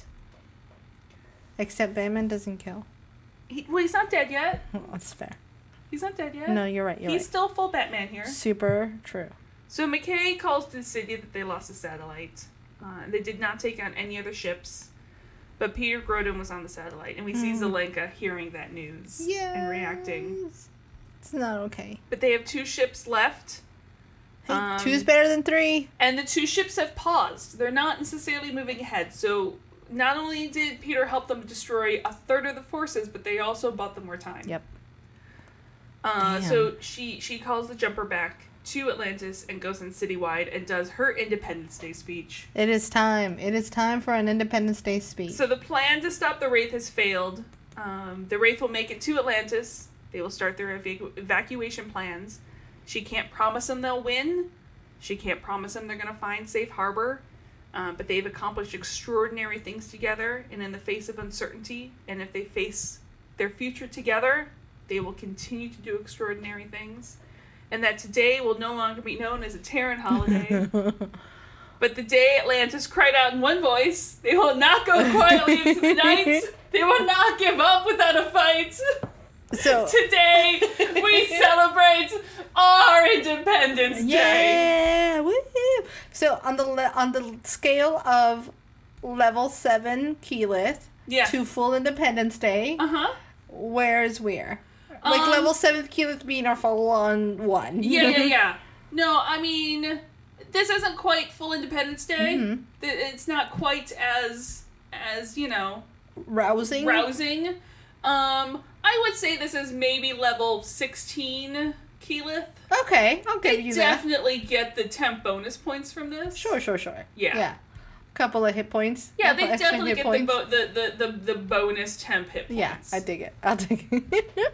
Except Batman doesn't kill. He, well, he's not dead yet. Oh, that's fair. He's not dead yet. No, you're right. You're he's right. still full Batman here. Super true. So McKay calls to the city that they lost a satellite. Uh, they did not take on any other ships. But Peter Grodin was on the satellite, and we see Mm. Zelenka hearing that news Yeah. and reacting. It's not okay. But they have two ships left. Hey, Um, two's better than three. And the two ships have paused. They're not necessarily moving ahead. So not only did Peter help them destroy a third of the forces, but they also bought them more time. Yep. Uh, Damn. so she she calls the jumper back to Atlantis and goes in citywide and does her Independence Day speech. It is time. It is time for an Independence Day speech. So the plan to stop the Wraith has failed. Um, the Wraith will make it to Atlantis. They will start their evacu- evacuation plans. She can't promise them they'll win. She can't promise them they're going to find safe harbor. Um, but they've accomplished extraordinary things together and in the face of uncertainty. And if they face their future together, they will continue to do extraordinary things. And that today will no longer be known as a Terran holiday. But the day Atlantis cried out in one voice, they will not go quietly into the night. They will not give up without a fight. So Today, we celebrate our Independence Day. yeah, woo! So on the le- on the scale of level seven Keyleth Yeah. to full Independence Day, Uh-huh. where's where? Like Um, level seven Keyleth being our full on one. Yeah, yeah, yeah. No, I mean, this isn't quite full Independence Day. Mhm. Th- It's not quite as, as you know, Rousing. rousing. Um, I would say this is maybe level sixteen Keyleth. Okay, I'll give They you that. definitely get the temp bonus points from this. Sure, sure, sure. Yeah. Yeah. Couple of hit points. Yeah, Couple they extra definitely hit get the, points. bo- the, the, the, the bonus temp hit points. Yeah, I dig it. I'll dig it.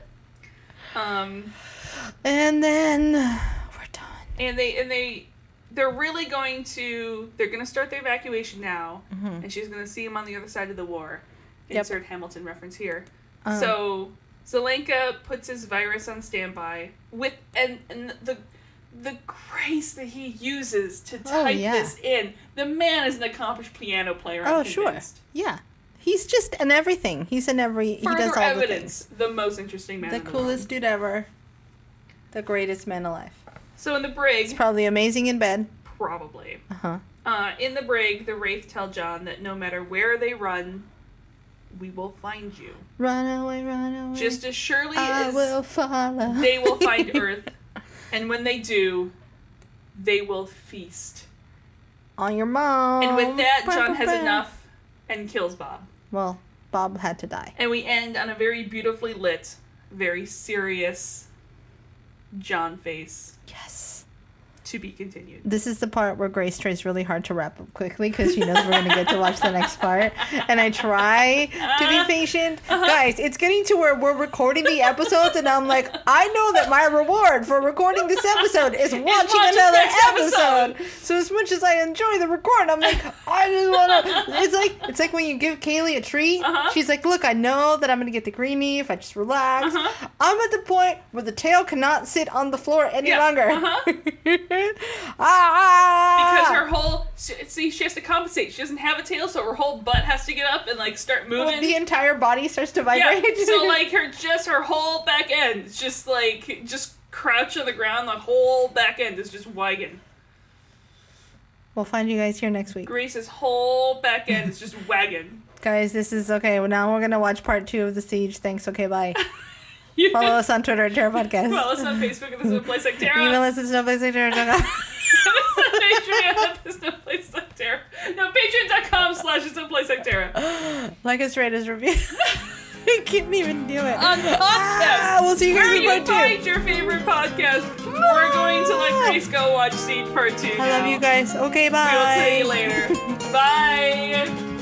Um, And then we're done. and they and they they're really going to they're going to start the evacuation now, Mhm. and she's going to see him on the other side of the war. Yep. Insert Hamilton reference here. Um, So Zelenka puts his virus on standby with and and the the grace that he uses to Oh, type yeah. this in. The man is an accomplished piano player. I'm Oh, sure. convinced. Yeah. He's just in everything. He's in every. he Further does all evidence, the, most interesting the man. things. in The the world. coolest dude ever. The greatest man alive. So in the brig, He's probably amazing in bed. probably. Uh huh. Uh, in the brig, the Wraith tell John that no matter where they run, we will find you. Run away, run away. Just as surely I as will follow. they will find Earth, and when they do, they will feast. On your mom. And with that, Bah, John bah, has bah. enough and kills Bob. Well, Bob had to die. And we end on a very beautifully lit, very serious John face. Yes. To be continued. This is the part where Grace tries really hard to wrap up quickly because she knows we're going to get to watch the next part. And I try to be patient. Guys, it's getting to where we're recording the episodes and I'm like, I know that my reward for recording this episode is watching watching another next episode. episode. So as much as I enjoy the record, I'm like, I just want to... It's like it's like when you give Kaylee a treat. Uh-huh. She's like, look, I know that I'm going to get the greenie if I just relax. Uh-huh. I'm at the point where the tail cannot sit on the floor any Yeah, longer. uh-huh. ah! Because her whole see she has to compensate. She doesn't have a tail, so her whole butt has to get up and like start moving. Well, the entire body starts to yeah. vibrate. So like her just her whole back end is just like just crouch on the ground. The whole back end is just wagging. We'll find you guys here next week. Grace's whole back end is just wagging. Guys, this is okay. Well, now we're going to watch part two of The Siege. Thanks. Okay, bye. You Follow us on Twitter at Terra Podcast. Follow us on Facebook at This Is a Place Like Terra. Email us at snowplace.terra.com. Patreon at This Is a Place Like Terra. No, patreon.com slash This Is a Place Like Terra. Like us, rate us, review. I can't even do it. On podcast. Ah, we'll see you guys Where in you part two. find your favorite podcast. We're going to let Grace go watch Siege Part two. I love now. you guys. Okay, bye. We will see you later. Bye.